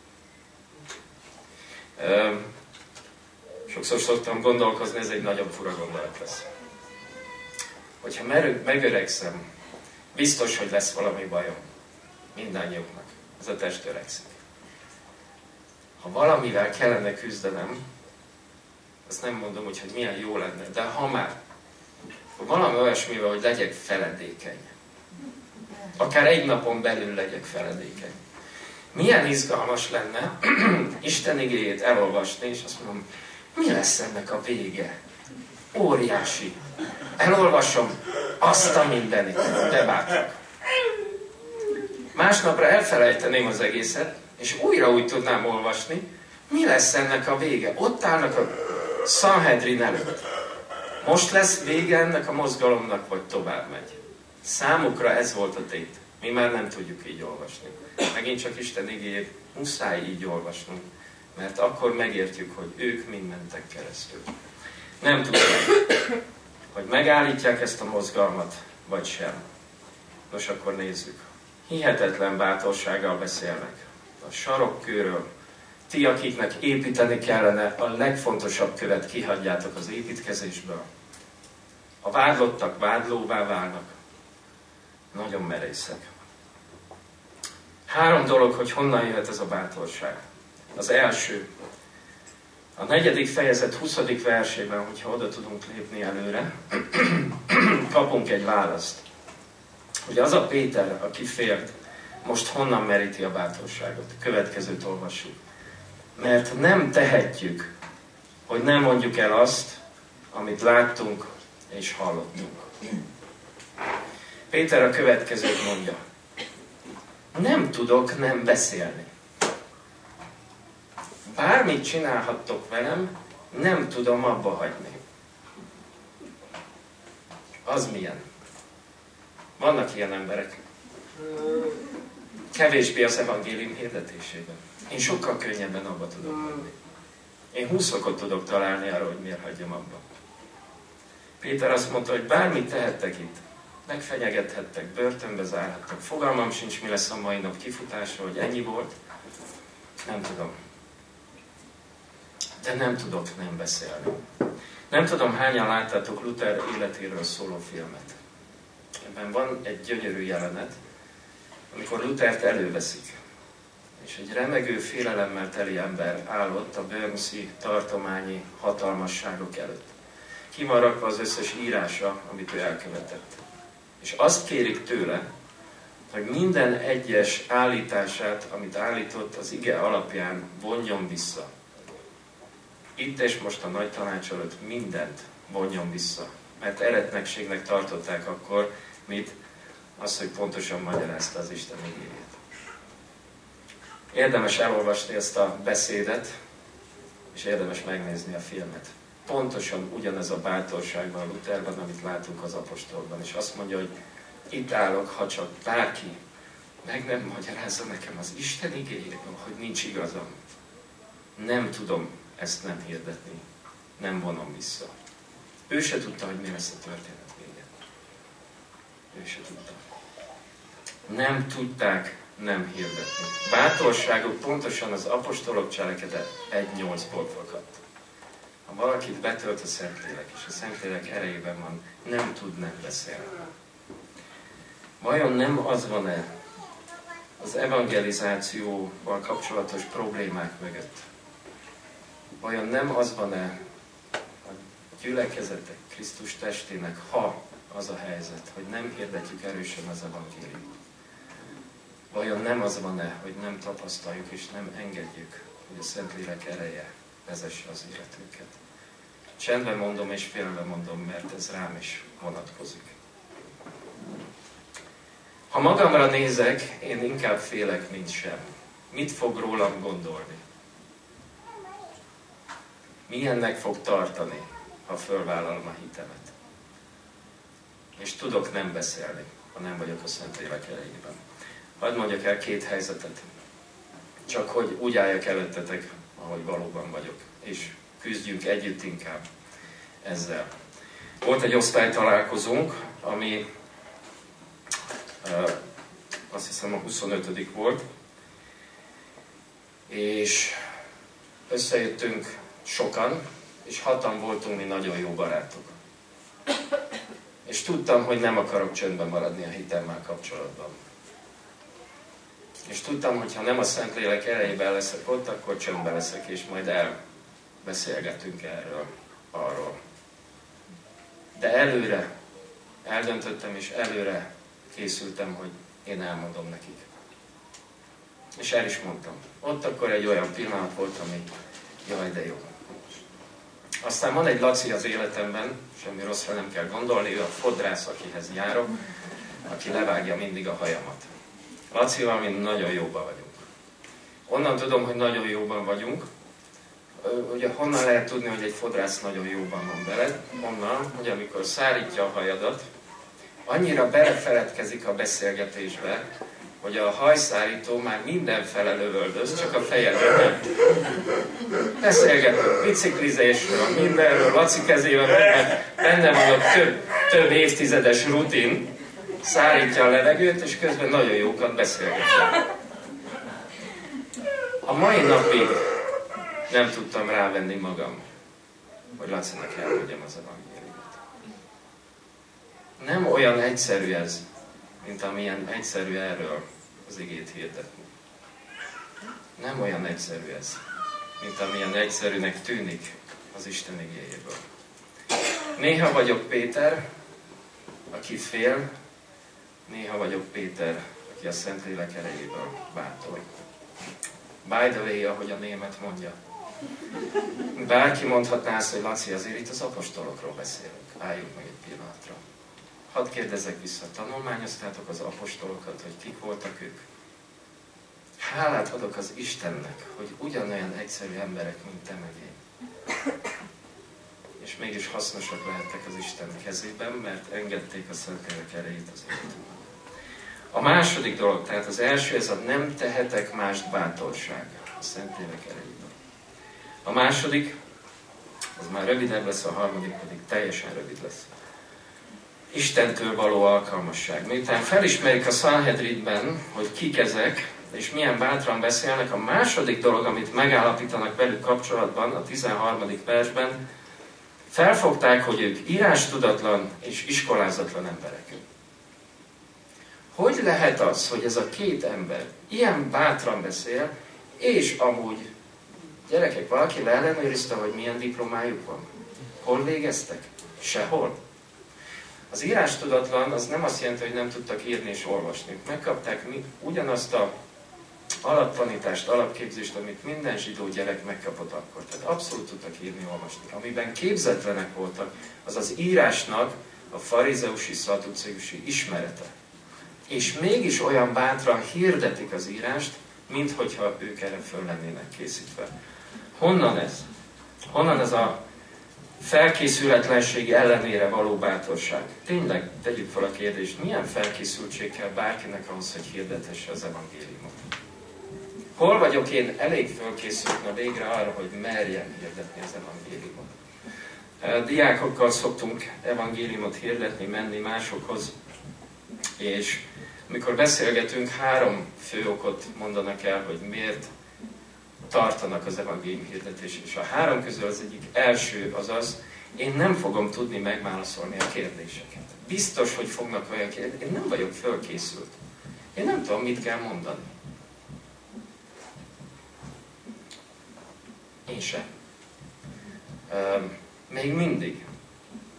Sokszor szoktam gondolkozni, ez egy nagyon fura gondolat lesz. Hogyha megöregszem, biztos, hogy lesz valami bajom. Mindannyiunknak. Ez a test öregszik. Ha valamivel kellene küzdenem, azt nem mondom, hogy milyen jó lenne, de ha már, valami olyasmivel, hogy legyek feledékeny. Akár egy napon belül legyek feledékeny. Milyen izgalmas lenne Isten igéjét elolvasni, és azt mondom, mi lesz ennek a vége? Óriási. Elolvasom azt a mindenit, de bátrak. Másnapra elfelejteném az egészet, és újra úgy tudnám olvasni, mi lesz ennek a vége. Ott állnak a Sanhedrin előtt. Most lesz vége ennek a mozgalomnak, vagy tovább megy. Számukra ez volt a tét. Mi már nem tudjuk így olvasni. Megint csak Isten igéjét muszáj így olvasnunk, mert akkor megértjük, hogy ők mind mentek keresztül. Nem tudjuk, hogy megállítják ezt a mozgalmat, vagy sem. Nos, akkor nézzük. Hihetetlen bátorsággal beszélnek. A sarokkőről. Ti, akiknek építeni kellene, a legfontosabb követ kihagyjátok az építkezésből. A vádlottak vádlóvá válnak. Nagyon merészek. 3 dolog, hogy honnan jöhet ez a bátorság. Az első, a 4. fejezet 20. versében, hogyha oda tudunk lépni előre, kapunk egy választ. Hogy az a Péter, aki félt, most honnan meríti a bátorságot? Következőt olvassuk. Mert nem tehetjük, hogy nem mondjuk el azt, amit láttunk és hallottunk. Péter a következőt mondja. Nem tudok nem beszélni. Bármit csinálhattok velem, nem tudom abba hagyni. Az milyen? Vannak ilyen emberek. Kevésbé az evangélium hirdetésében. Én sokkal könnyebben abba tudok hagyni. Én 20 okot tudok találni arra, hogy miért hagyjam abba. Péter azt mondta, hogy bármit tehettek itt. Megfenyegethettek, börtönbe zárhattak. Fogalmam sincs, mi lesz a mai nap kifutása, hogy ennyi volt. Nem tudom. De nem tudok nem beszélni. Nem tudom, hányan láttátok Luther életéről szóló filmet. Ebben van egy gyönyörű jelenet, amikor Luthert előveszik. És egy remegő félelemmel teli ember állott a Burnsi tartományi hatalmasságok előtt. Ki van rakva az összes írása, amit ő elkövetett. És azt kérik tőle, hogy minden egyes állítását, amit állított, az ige alapján vonjon vissza. Itt és most a nagy tanács előtt mindent vonjon vissza. Mert eretnekségnek tartották akkor, mit? Az, hogy pontosan magyarázta az Isten igéjét. Érdemes elolvasni ezt a beszédet, és érdemes megnézni a filmet. Pontosan ugyanez a bátorság van Lutherben, amit látunk az apostolban. És azt mondja, hogy itt állok, ha csak bárki meg nem magyarázza nekem az Isten igéjét, hogy nincs igazam. Nem tudom ezt nem hirdetni. Nem vonom vissza. Ő se tudta, hogy mi lesz a történet vége. Ő se tudta. Nem tudták nem hirdetni. Bátorságuk pontosan az apostolok cselekedet 1:8-ból fakadt. Ha valakit betölt a Szentlélek, és a Szentlélek erejében van, nem tud nem beszélni. Vajon nem az van-e az evangelizációval kapcsolatos problémák mögött? Vajon nem az van-e a gyülekezetek Krisztus testének, ha az a helyzet, hogy nem hirdetjük erősen az evangéliumot. Vajon nem az van-e, hogy nem tapasztaljuk és nem engedjük, hogy a Szentlélek ereje vezesse az életünket? Csendben mondom és félve mondom, mert ez rám is vonatkozik. Ha magamra nézek, én inkább félek, mint sem. Mit fog rólam gondolni? Milyennek fog tartani, ha fölvállalom a hitemet? És tudok nem beszélni, ha nem vagyok a Szentlélek erejében. Hadd mondjak el 2 helyzetet. Csak hogy úgy álljak előttetek, ahogy valóban vagyok. És küzdjünk együtt inkább ezzel. Volt egy osztálytalálkozónk, ami azt hiszem a 25. volt, és összejöttünk sokan, és 6-an voltunk mi nagyon jó barátok. És tudtam, hogy nem akarok csöndben maradni a hitemmel kapcsolatban. És tudtam, hogy ha nem a Szentlélek erejében leszek ott, akkor csöndben leszek, és majd elbeszélgetünk erről, arról. De előre eldöntöttem, és előre készültem, hogy én elmondom nekik. És el is mondtam. Ott akkor egy olyan pillanat volt, ami jaj, de jó. Aztán van egy Laci az életemben, semmi rosszra nem kell gondolni, ő a fodrász, akihez járok, aki levágja mindig a hajamat. Lacival mi nagyon jóban vagyunk. Onnan tudom, hogy nagyon jóban vagyunk. Ugye honnan lehet tudni, hogy egy fodrász nagyon jóban van veled? Onnan, hogy amikor szárítja a hajadat, annyira belefeledkezik a beszélgetésbe, hogy a hajszárító már mindenfele lövöldöz, csak a fejedre nem. Beszélgetünk biciklizésről, mindenről, Laci kezében benne van a több évtizedes rutin, szárítja a levegőt, és közben nagyon jókat beszélgetünk. A mai napig nem tudtam rávenni magam, hogy Lacinak elmondjam az evangéliumot. Nem olyan egyszerű ez, mint amilyen egyszerű erről az igét hirdetni. Nem olyan egyszerű ez, mint amilyen egyszerűnek tűnik az Isten igéjéből. Néha vagyok Péter, aki fél, néha vagyok Péter, aki a Szentlélek erejéből bátor. By the way, ahogy a német mondja. Bárki mondhatná azt, hogy Laci, azért itt az apostolokról beszélünk. Álljunk meg egy pillanatra. Hadd kérdezzek vissza, tanulmányoztátok az apostolokat, hogy kik voltak ők? Hálát adok az Istennek, hogy ugyanolyan egyszerű emberek, mint te meg én. És mégis hasznosak lehettek az Isten kezében, mert engedték a Szentlélek erejét az életükben. A második dolog, tehát az első, ez a nem tehetek mást bátorság a Szentlélek erejében. A második, az már rövidebb lesz, a harmadik pedig teljesen rövid lesz. Istentől való alkalmasság. Miután felismerik a Sanhedrinben, hogy kik ezek, és milyen bátran beszélnek, a második dolog, amit megállapítanak velük kapcsolatban, a 13. versben, felfogták, hogy ők írástudatlan és iskolázatlan emberek. Hogy lehet az, hogy ez a 2 ember ilyen bátran beszél, és amúgy, gyerekek, valaki leellenőrizte, hogy milyen diplomájuk van? Hol végeztek? Sehol. Az írástudatlan az nem azt jelenti, hogy nem tudtak írni és olvasni. Megkapták ugyanazt a alaptanítást, alapképzést, amit minden zsidó gyerek megkapott akkor. Tehát abszolút tudtak írni, olvasni. Amiben képzetlenek voltak, az az írásnak a farizeusi, szadduceusi ismerete. És mégis olyan bátran hirdetik az írást, minthogyha ők erre föl lennének készítve. Honnan ez? Honnan ez a felkészületlenség ellenére való bátorság? Tényleg tegyük fel a kérdést, milyen felkészültség kell bárkinek ahhoz, hogy hirdethesse az evangéliumot? Hol vagyok én elég felkészült ma végre arra, hogy merjem hirdetni az evangéliumot? Diákokkal szoktunk evangéliumot hirdetni, menni másokhoz, és amikor beszélgetünk, 3 fő okot mondanak el, hogy miért tartanak az evangélium hirdetés. És a 3 közül az egyik első az az, én nem fogom tudni megválaszolni a kérdéseket. Biztos, hogy fognak olyan kérdések. Én nem vagyok fölkészült. Én nem tudom, mit kell mondani. Én sem. Még mindig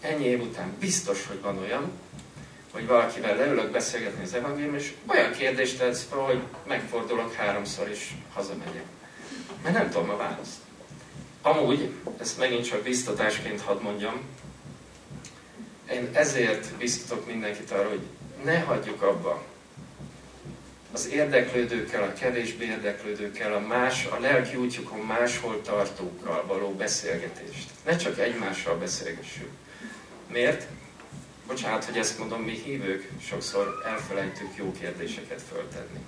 ennyi év után biztos, hogy van olyan, hogy valakivel leülök beszélgetni az evangélium, és olyan kérdést tetsz fel, hogy megfordulok 3-szor és hazamegyek. Mert nem tudom a választ. Amúgy, ezt megint csak biztatásként hadd mondjam, én ezért biztatok mindenkit arra, hogy ne hagyjuk abba az érdeklődőkkel, a kevésbé érdeklődőkkel, a lelki útjukon máshol tartókkal való beszélgetést. Ne csak egymással beszélgessünk. Miért? Bocsánat, hogy ezt mondom, mi hívők sokszor elfelejtünk jó kérdéseket föltenni.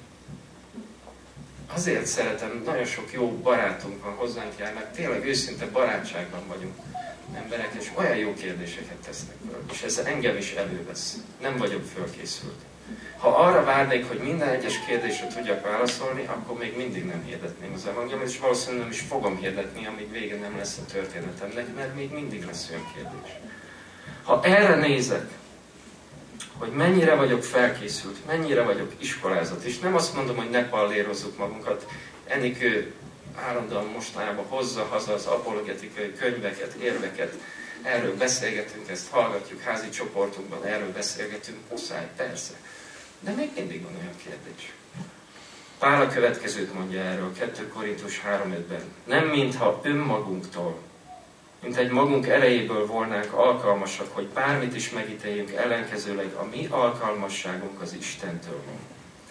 Azért szeretem, nagyon sok jó barátunk van, hozzánk járnak, tényleg őszinte barátságban vagyunk emberek, és olyan jó kérdéseket tesznek föl. És ez engem is elővesz. Nem vagyok fölkészült. Ha arra várnék, hogy minden egyes kérdésre tudjak válaszolni, akkor még mindig nem hirdetném az evangéliumot, és valószínűleg nem is fogom hirdetni, amíg vége nem lesz a történetemnek, mert még mindig lesz olyan kérdés. Ha erre nézek, hogy mennyire vagyok felkészült, mennyire vagyok iskolázott, és nem azt mondom, hogy ne pallérozzuk magunkat, Enikő állandóan mostanában hozza haza az apologetikai könyveket, érveket, erről beszélgetünk, ezt hallgatjuk házi csoportunkban, erről beszélgetünk, muszáj, persze. De még mindig van olyan kérdés. Pál a következőt mondja erről, 2 Korintus 3:5-ben. Nem mintha önmagunktól, mint egy magunk erejéből volnánk alkalmasak, hogy bármit is megítéljünk, ellenkezőleg a mi alkalmasságunk az Istentől van.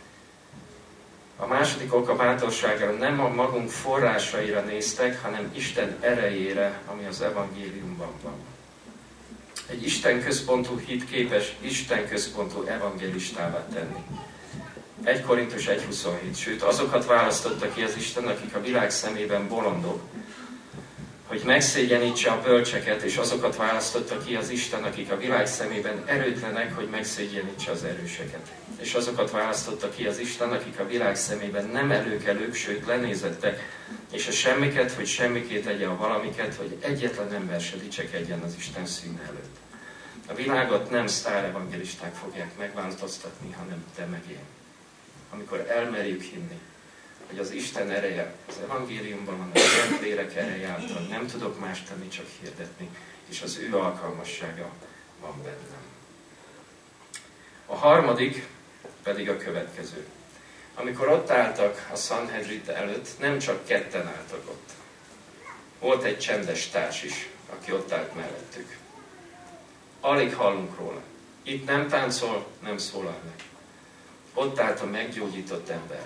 A második ok a bátorságra, nem a magunk forrásaira néztek, hanem Isten erejére, ami az evangéliumban van. Egy Isten központú hit képes Isten központú evangélistává tenni. 1 Korintus 1:27. Sőt, azokat választotta ki az Isten, akik a világ szemében bolondok, hogy megszégyenítse a bölcseket, és azokat választotta ki az Isten, akik a világ szemében erőtlenek, hogy megszégyenítse az erőseket. És azokat választotta ki az Isten, akik a világ szemében nem előkelők, sőt lenézettek, és a semmiket, hogy semmiké tegye a valamiket, hogy egyetlen ember se dicsekedjen az Isten színe előtt. A világot nem sztárevangélisták fogják megváltoztatni, hanem te meg én. Amikor elmerjük hinni, hogy az Isten ereje az evangéliumban van, a Szent Lélek ereje által nem tudok más tenni, csak hirdetni, és az ő alkalmassága van bennem. A harmadik pedig a következő. Amikor ott álltak a Sanhedrin előtt, nem csak ketten álltak ott. Volt egy csendes társ is, aki ott állt mellettük. Alig hallunk róla. Itt nem táncol, nem szólal meg. Ott állt a meggyógyított ember.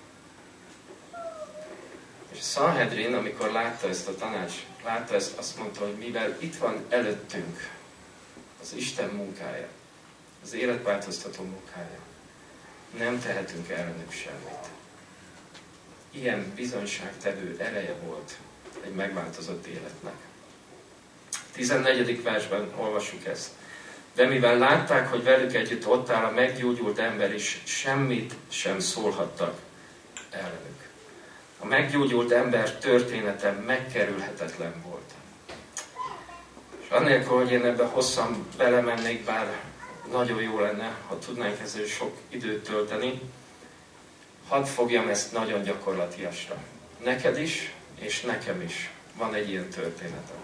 És a Sanhedrin, amikor látta ezt a tanács, látta ezt, azt mondta, hogy mivel itt van előttünk az Isten munkája, az életváltoztató munkája, nem tehetünk ellenük semmit. Ilyen bizonyságtevő ereje volt egy megváltozott életnek. 14. versben olvassuk ezt. De mivel látták, hogy velük együtt ott áll a meggyógyult ember is, semmit sem szólhattak ellenük. A meggyógyult ember története megkerülhetetlen volt. És annélkül, hogy én ebbe hosszan belemennék, bár nagyon jó lenne, ha tudnánk ezzel sok időt tölteni, hadd fogjam ezt nagyon gyakorlatiasra. Neked is, és nekem is van egy ilyen történetem.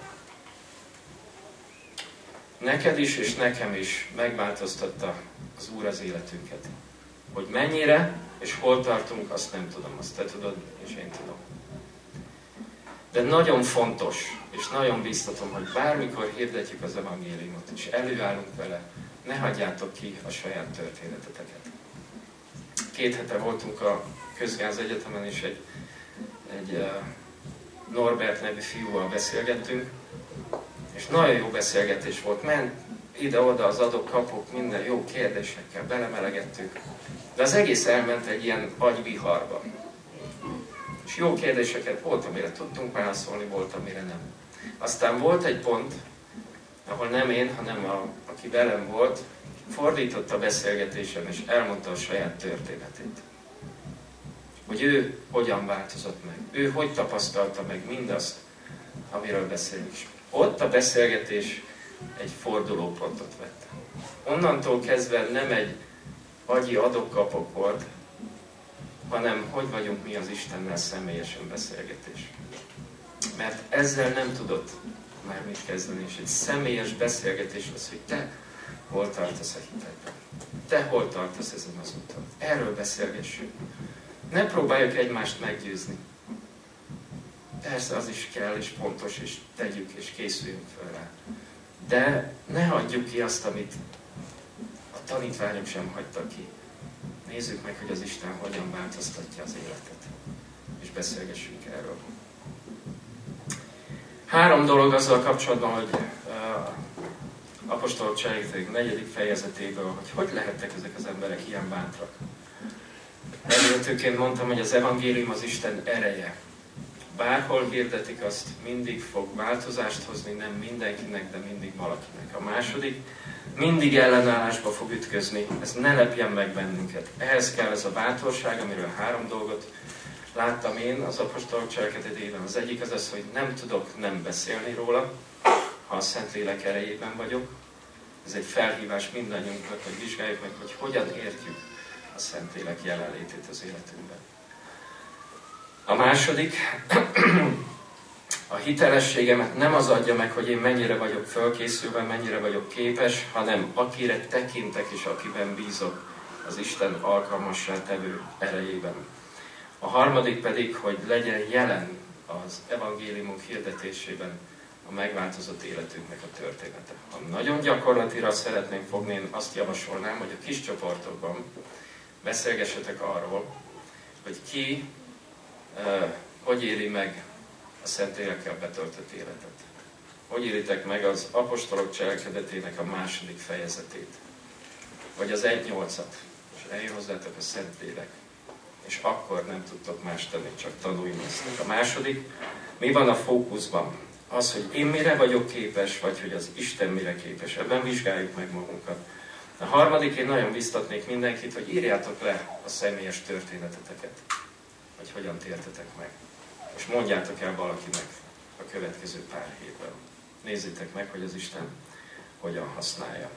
Neked is, és nekem is megváltoztatta az Úr az életünket. Hogy mennyire, és hol tartunk, azt nem tudom, azt te tudod, és én tudom. De nagyon fontos, és nagyon biztatom, hogy bármikor hirdetjük az evangéliumot, és előállunk vele, ne hagyjátok ki a saját történeteteket. 2 hete voltunk a Közgáz Egyetemen, és egy Norbert nevű fiúval beszélgettünk, és nagyon jó beszélgetés volt. Ment ide-oda az adok-kapok, minden jó kérdésekkel belemelegettük, de az egész elment egy ilyen agyviharba. És jó kérdéseket volt, amire tudtunk válaszolni, volt, amire nem. Aztán volt egy pont, ahol nem én, hanem aki velem volt, fordított a beszélgetésen, és elmondta a saját történetét. Hogy ő hogyan változott meg. Ő hogy tapasztalta meg mindazt, amiről beszélünk. Ott a beszélgetés egy fordulópontot vett. Onnantól kezdve nem egy agyi adok-kapok volt, hanem hogy vagyunk mi az Istennel személyesen beszélgetés. Mert ezzel nem tudott már mit kezdeni, és egy személyes beszélgetés lesz, hogy te hol tartasz a hitedben. Te hol tartasz ezen az úton. Erről beszélgessünk. Ne próbáljuk egymást meggyőzni. Persze az is kell, és fontos, és tegyük, és készüljünk fel rá. De ne hagyjuk ki azt, amit a tanítványok sem hagytak ki. Nézzük meg, hogy az Isten hogyan változtatja az életet. És beszélgessünk erről. 3 dolog azzal kapcsolatban, hogy apostolok cselekedetek 4. fejezetéből, hogy lehettek ezek az emberek ilyen bátrak. Előttőként mondtam, hogy az evangélium az Isten ereje. Bárhol hirdetik, azt mindig fog változást hozni, nem mindenkinek, de mindig valakinek. A második, mindig ellenállásba fog ütközni, ez ne lepjen meg bennünket. Ehhez kell ez a bátorság, amiről 3 dolgot láttam én az apostolok cselekedetében. Az egyik az az, hogy nem tudok nem beszélni róla, ha a Szentlélek erejében vagyok. Ez egy felhívás mindannyiunknak, hogy vizsgáljuk meg, hogy hogyan értjük a Szentlélek jelenlétét az életünkben. A második, a hitelességemet nem az adja meg, hogy én mennyire vagyok fölkészülve, mennyire vagyok képes, hanem akire tekintek és akiben bízok, az Isten alkalmassá tevő erejében. A harmadik pedig, hogy legyen jelen az evangéliumunk hirdetésében a megváltozott életünknek a története. Ha nagyon gyakorlatira szeretnénk fogni, én azt javasolnám, hogy a kis csoportokban beszélgessetek arról, hogy ki hogy éli meg a Szentlélekkel betöltött életet. Hogy élitek meg az apostolok cselekedetének a 2. fejezetét. Vagy az 1.8-at. És eljön hozzátok a Szentlélek. És akkor nem tudtok más tenni, csak tanulni ezt. A második, mi van a fókuszban? Az, hogy én mire vagyok képes, vagy hogy az Isten mire képes. Ebben vizsgáljuk meg magunkat. A harmadik, én nagyon biztatnék mindenkit, hogy írjátok le a személyes történeteket. Hogy hogyan tértetek meg. És mondjátok el valakinek a következő pár hétben. Nézzétek meg, hogy az Isten hogyan használja.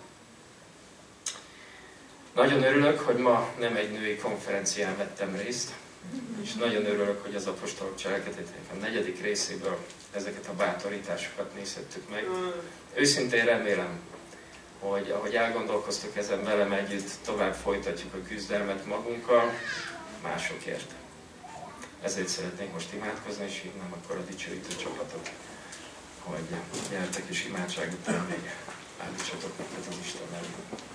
Nagyon örülök, hogy ma nem egy női konferencián vettem részt, és nagyon örülök, hogy az apostolok cselekedetének a 4. részéből ezeket a bátorításokat nézhettük meg. Őszintén remélem, hogy ahogy elgondolkoztok ezen velem együtt, tovább folytatjuk a küzdelmet magunkkal, másokért. Ezért szeretnék most imádkozni, és hívnám akkor a dicsőítő csapatot, hogy gyertek és imádság után még állítsatok minket az Isten elé.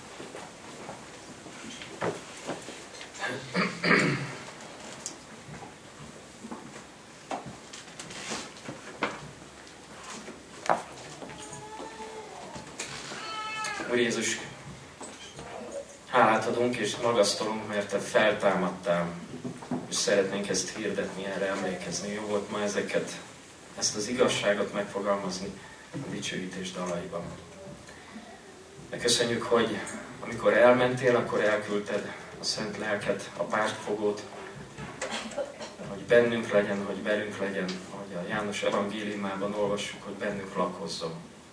Úr Jézus, hálát adunk és magasztalunk, mert Te feltámadtál, és szeretnénk ezt hirdetni, erre emlékezni. Jó volt ma ezt az igazságot megfogalmazni a dicsőítés dalaiban. De köszönjük, hogy amikor elmentél, akkor elküldted a Szent Lelket, a pártfogót, hogy bennünk legyen, hogy velünk legyen, ahogy a János evangéliumában olvassuk, hogy bennünk lakozzon.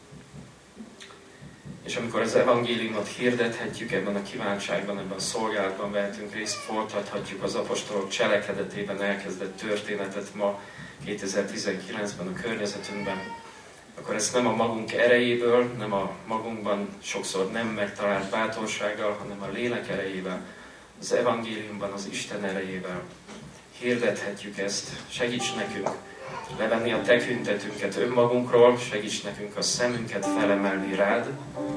És amikor az evangéliumot hirdethetjük ebben a kívánságban, ebben a szolgálatban vehetünk részt, folytathatjuk az apostolok cselekedetében elkezdett történetet ma 2019-ben a környezetünkben, akkor ezt nem a magunk erejéből, nem a magunkban sokszor nem megtalált bátorsággal, hanem a lélek erejével, az evangéliumban, az Isten erejével hirdethetjük ezt. Segíts nekünk levenni a tekintetünket önmagunkról, segíts nekünk a szemünket felemelni rád,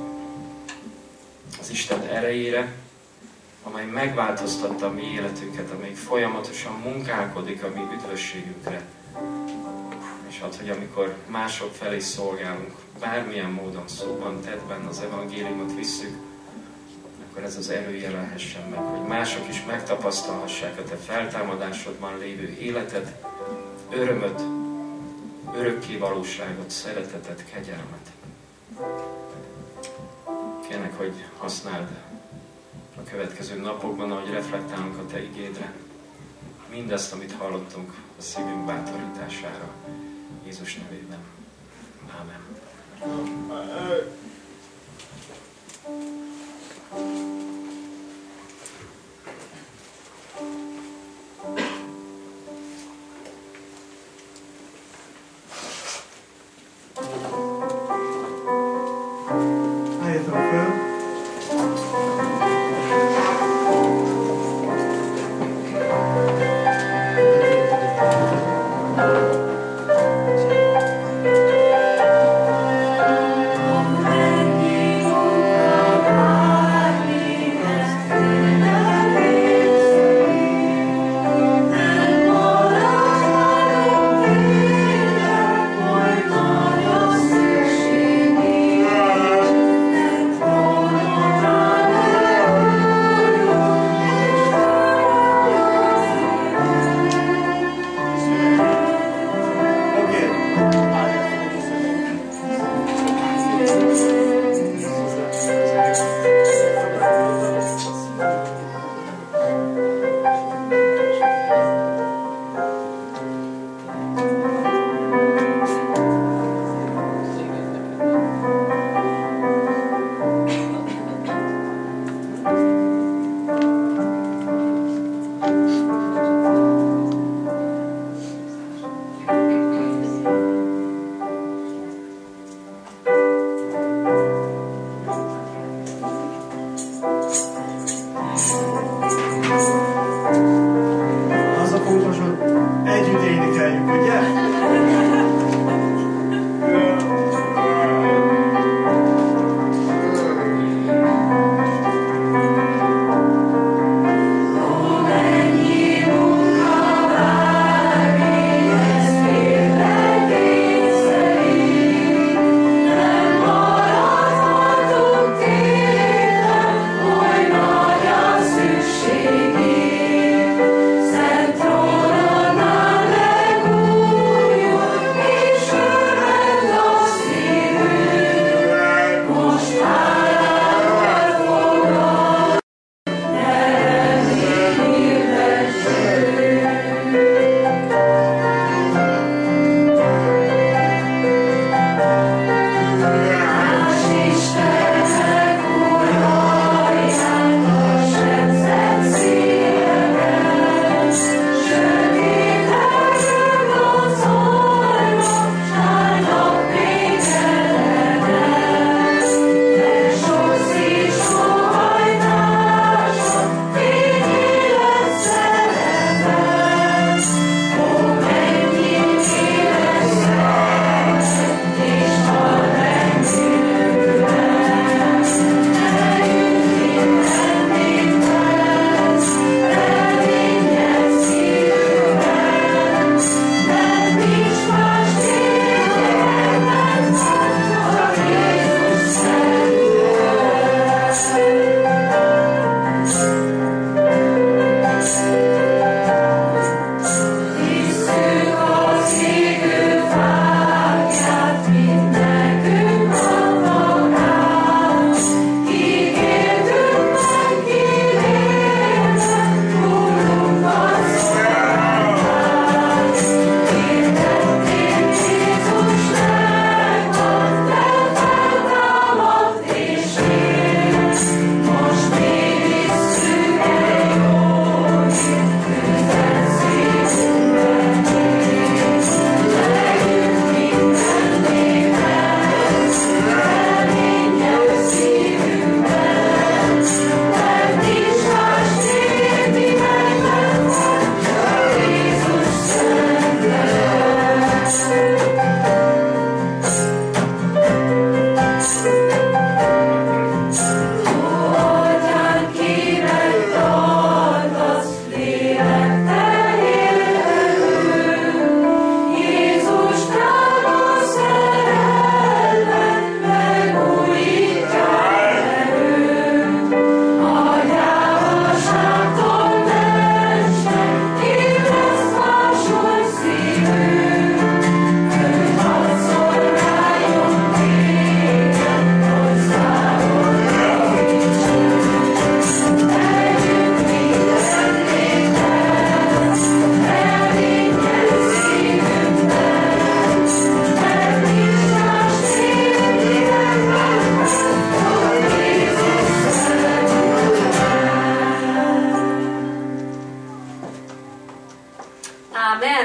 az Isten erejére, amely megváltoztatta a mi életünket, amely folyamatosan munkálkodik a mi üdvösségünkre. És hát, hogy amikor mások felé szolgálunk, bármilyen módon, szóban, tettben az evangéliumot visszük, akkor ez az erő jelenhessen meg, hogy mások is megtapasztalhassák a te feltámadásodban lévő életet, örömöt, örökké valóságot, szeretetet, kegyelmet. Kérlek, hogy használd a következő napokban, ahogy reflektálunk a te igédre, mindazt, amit hallottunk a szívünk bátorítására. Jézus nevében. Ámen.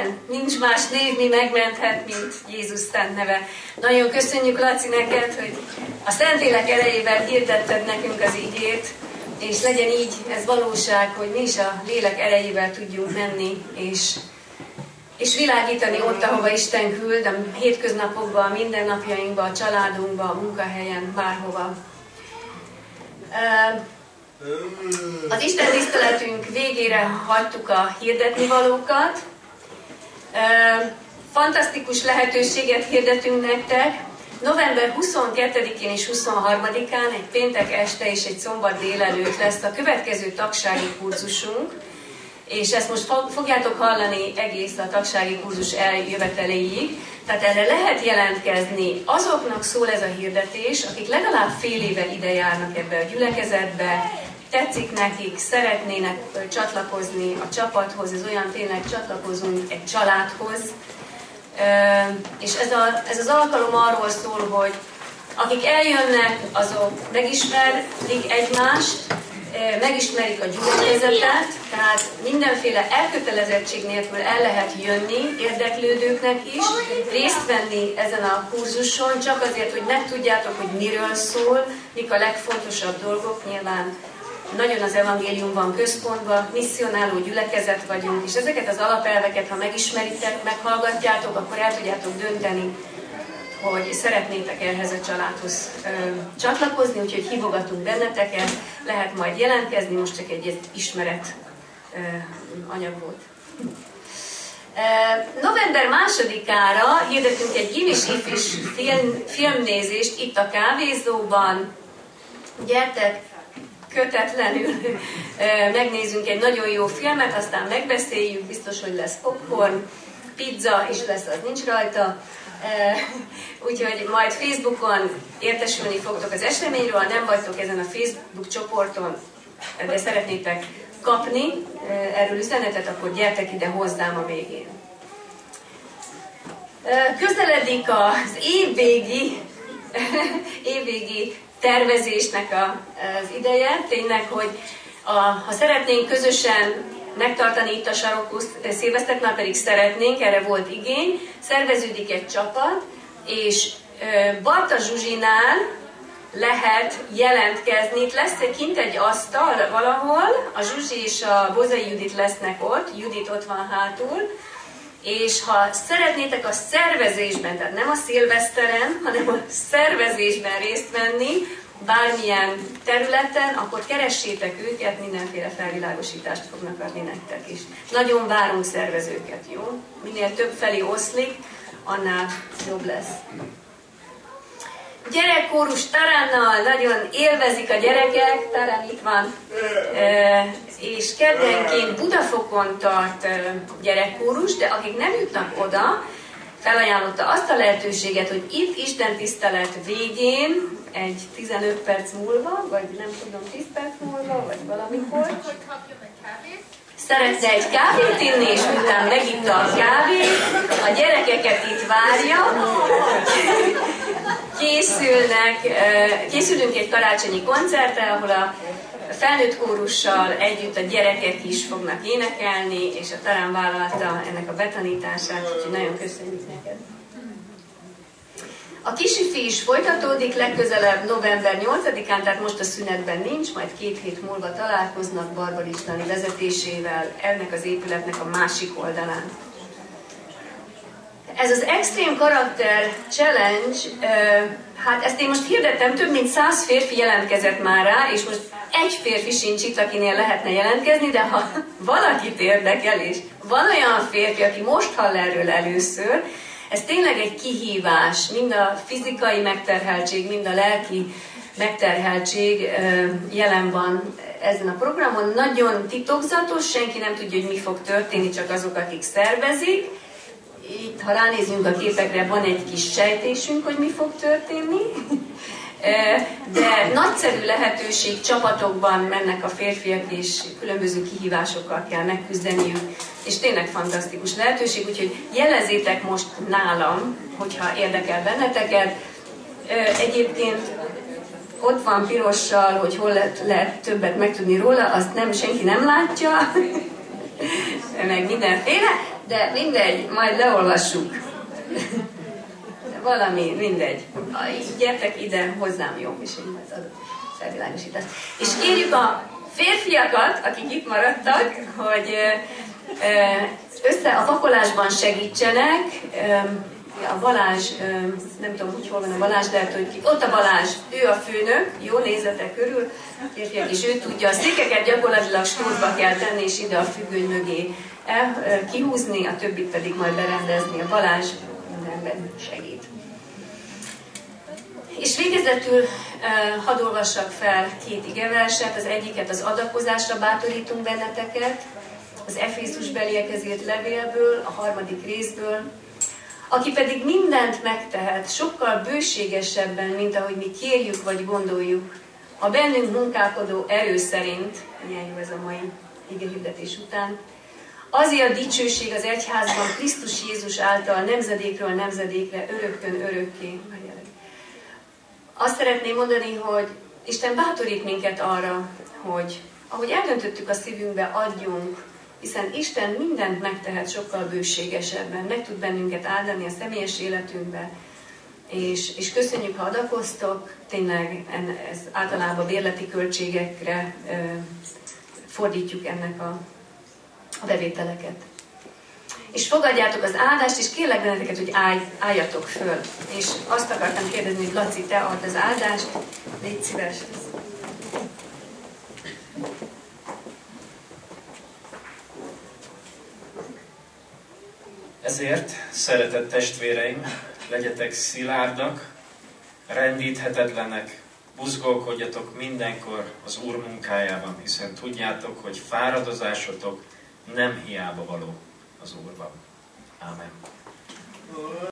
nevében. Nincs más név, mi megmenthet, mint Jézus szent neve. Nagyon köszönjük, Laci, neked, hogy a Szentlélek erejével hirdetted nekünk az igét, és legyen így ez valóság, hogy mi is a lélek erejével tudjunk menni, és világítani ott, ahova Isten küld, a hétköznapokban, a mindennapjainkban, a családunkban, a munkahelyen, bárhova. Az Isten tiszteletünk végére hagytuk a hirdetnivalókat. Fantasztikus lehetőséget hirdetünk nektek. November 22-én és 23-án, egy péntek este és egy szombat délelőtt lesz a következő tagsági kurzusunk, és ezt most fogjátok hallani egész a tagsági kurzus eljöveteléig. Tehát erre lehet jelentkezni. Azoknak szól ez a hirdetés, akik legalább fél éve ide járnak ebbe a gyülekezetbe, tetszik nekik, szeretnének csatlakozni a csapathoz, ez olyan tényleg csatlakozunk egy családhoz. És ez az alkalom arról szól, hogy akik eljönnek, azok megismerik egymást, megismerik a gyülekezetet, tehát mindenféle elkötelezettség nélkül el lehet jönni érdeklődőknek is, részt venni ezen a kurzuson, csak azért, hogy megtudjátok, hogy miről szól, mik a legfontosabb dolgok. Nyilván nagyon az evangélium van központban, misszionáló gyülekezet vagyunk, és ezeket az alapelveket, ha megismeritek, meghallgatjátok, akkor el tudjátok dönteni, hogy szeretnétek ehhez a családhoz csatlakozni, úgyhogy hívogatunk benneteket, lehet majd jelentkezni, most csak egy ismeret anyag volt. November 2-ára hirdetünk egy gimis ifis filmnézést itt a kávézóban. Gyertek, kötetlenül megnézzünk egy nagyon jó filmet, aztán megbeszéljük, biztos, hogy lesz popcorn, pizza is lesz, az nincs rajta. Úgyhogy majd Facebookon értesülni fogtok az eseményről, ha nem vagytok ezen a Facebook csoporton, de szeretnétek kapni erről üzenetet, akkor gyertek ide hozzám a végén. Közeledik az évvégi tervezésnek az ideje, tényleg, hogy ha szeretnénk közösen megtartani itt a sarokú szilvesztert, már pedig szeretnénk, erre volt igény, szerveződik egy csapat, és Barta Zsuzsinál lehet jelentkezni. Itt lesz kint egy asztal valahol, a Zsuzsi és a Bozai Judit lesznek ott, Judit ott van hátul, és ha szeretnétek a szervezésben, tehát nem a szilveszteren, hanem a szervezésben részt venni, bármilyen területen, akkor keressétek őket, mindenféle felvilágosítást fognak adni nektek is. Nagyon várunk szervezőket, jó? Minél több felé oszlik, annál jobb lesz. Gyerekkórus Taránnal nagyon élvezik a gyerekek, Tarán itt van, és keddenként Budafokon tart gyerekkórus, de akik nem jutnak oda, felajánlotta azt a lehetőséget, hogy itt istentisztelet végén, egy 15 perc múlva, vagy nem tudom, 10 perc múlva, vagy valamikor, szeretne egy kávét inni, és miután megitta a kávét, a gyerekeket itt várja, készülünk egy karácsonyi koncertre, ahol a felnőtt kórussal együtt a gyerekek is fognak énekelni, és a Tarán vállalta ennek a betanítását, úgyhogy nagyon köszönjük neked. A kisifi is folytatódik legközelebb november 8-án, tehát most a szünetben nincs, majd 2 hét múlva találkoznak Barbar Istváni vezetésével ennek az épületnek a másik oldalán. Ez az Extreme Character Challenge, hát ezt én most hirdettem, több mint 100 férfi jelentkezett már rá, és most egy férfi sincs itt, akinél lehetne jelentkezni, de ha valakit érdekel, és van olyan férfi, aki most hall erről először, ez tényleg egy kihívás, mind a fizikai megterheltség, mind a lelki megterheltség jelen van ezen a programon. Nagyon titokzatos, senki nem tudja, hogy mi fog történni, csak azok, akik szervezik. Itt, ha ránézünk a képekre, van egy kis sejtésünk, hogy mi fog történni. De nagyszerű lehetőség, csapatokban mennek a férfiak, és különböző kihívásokkal kell megküzdeniük, és tényleg fantasztikus lehetőség, úgyhogy jelezzétek most nálam, hogyha érdekel benneteket. Egyébként ott van pirossal, hogy hol lehet többet megtudni róla, azt senki nem látja, meg mindenféle, De mindegy, majd leolvassuk. De valami, mindegy. Gyertek ide hozzám, jó, és én majd adok felvilágosítást. És kérjük a férfiakat, akik itt maradtak, hogy a pakolásban segítsenek. A Balázs, nem tudom, hogy hol van a Balázs, de hát, hogy ott a Balázs, ő a főnök, jó, nézzetek körül, férfiak is, ő tudja, a székeket gyakorlatilag stúrba kell tenni, és ide a függöny mögé kihúzni, a többit pedig majd berendezni. A Balázs mindenben segít. És végezetül hadd olvassak fel 2 igeverset, az egyiket az adakozásra bátorítunk benneteket, az Efézusbeliekhez írt levélből, a 3. részből, aki pedig mindent megtehet, sokkal bőségesebben, mint ahogy mi kérjük vagy gondoljuk, a bennünk munkálkodó erő szerint, milyen jó ez a mai igehirdetés után, azért a dicsőség az egyházban Krisztus Jézus által nemzedékről nemzedékre, örökkön örökké. Azt szeretném mondani, hogy Isten bátorít minket arra, hogy ahogy eldöntöttük a szívünkbe, adjunk, hiszen Isten mindent megtehet sokkal bőségesebben, meg tud bennünket áldani a személyes életünkbe, és köszönjük, ha adakoztok, tényleg ez általában bérleti költségekre fordítjuk ennek a bevételeket. És fogadjátok az áldást, és kérlek benneteket, hogy álljatok föl. És azt akartam kérdezni, hogy Laci, te add az áldást, légy szíves. Ezért, szeretett testvéreim, legyetek szilárdak, rendíthetetlenek, buzgolkodjatok mindenkor az Úr munkájában, hiszen tudjátok, hogy fáradozásotok nem hiába való az Úrban. Ámen.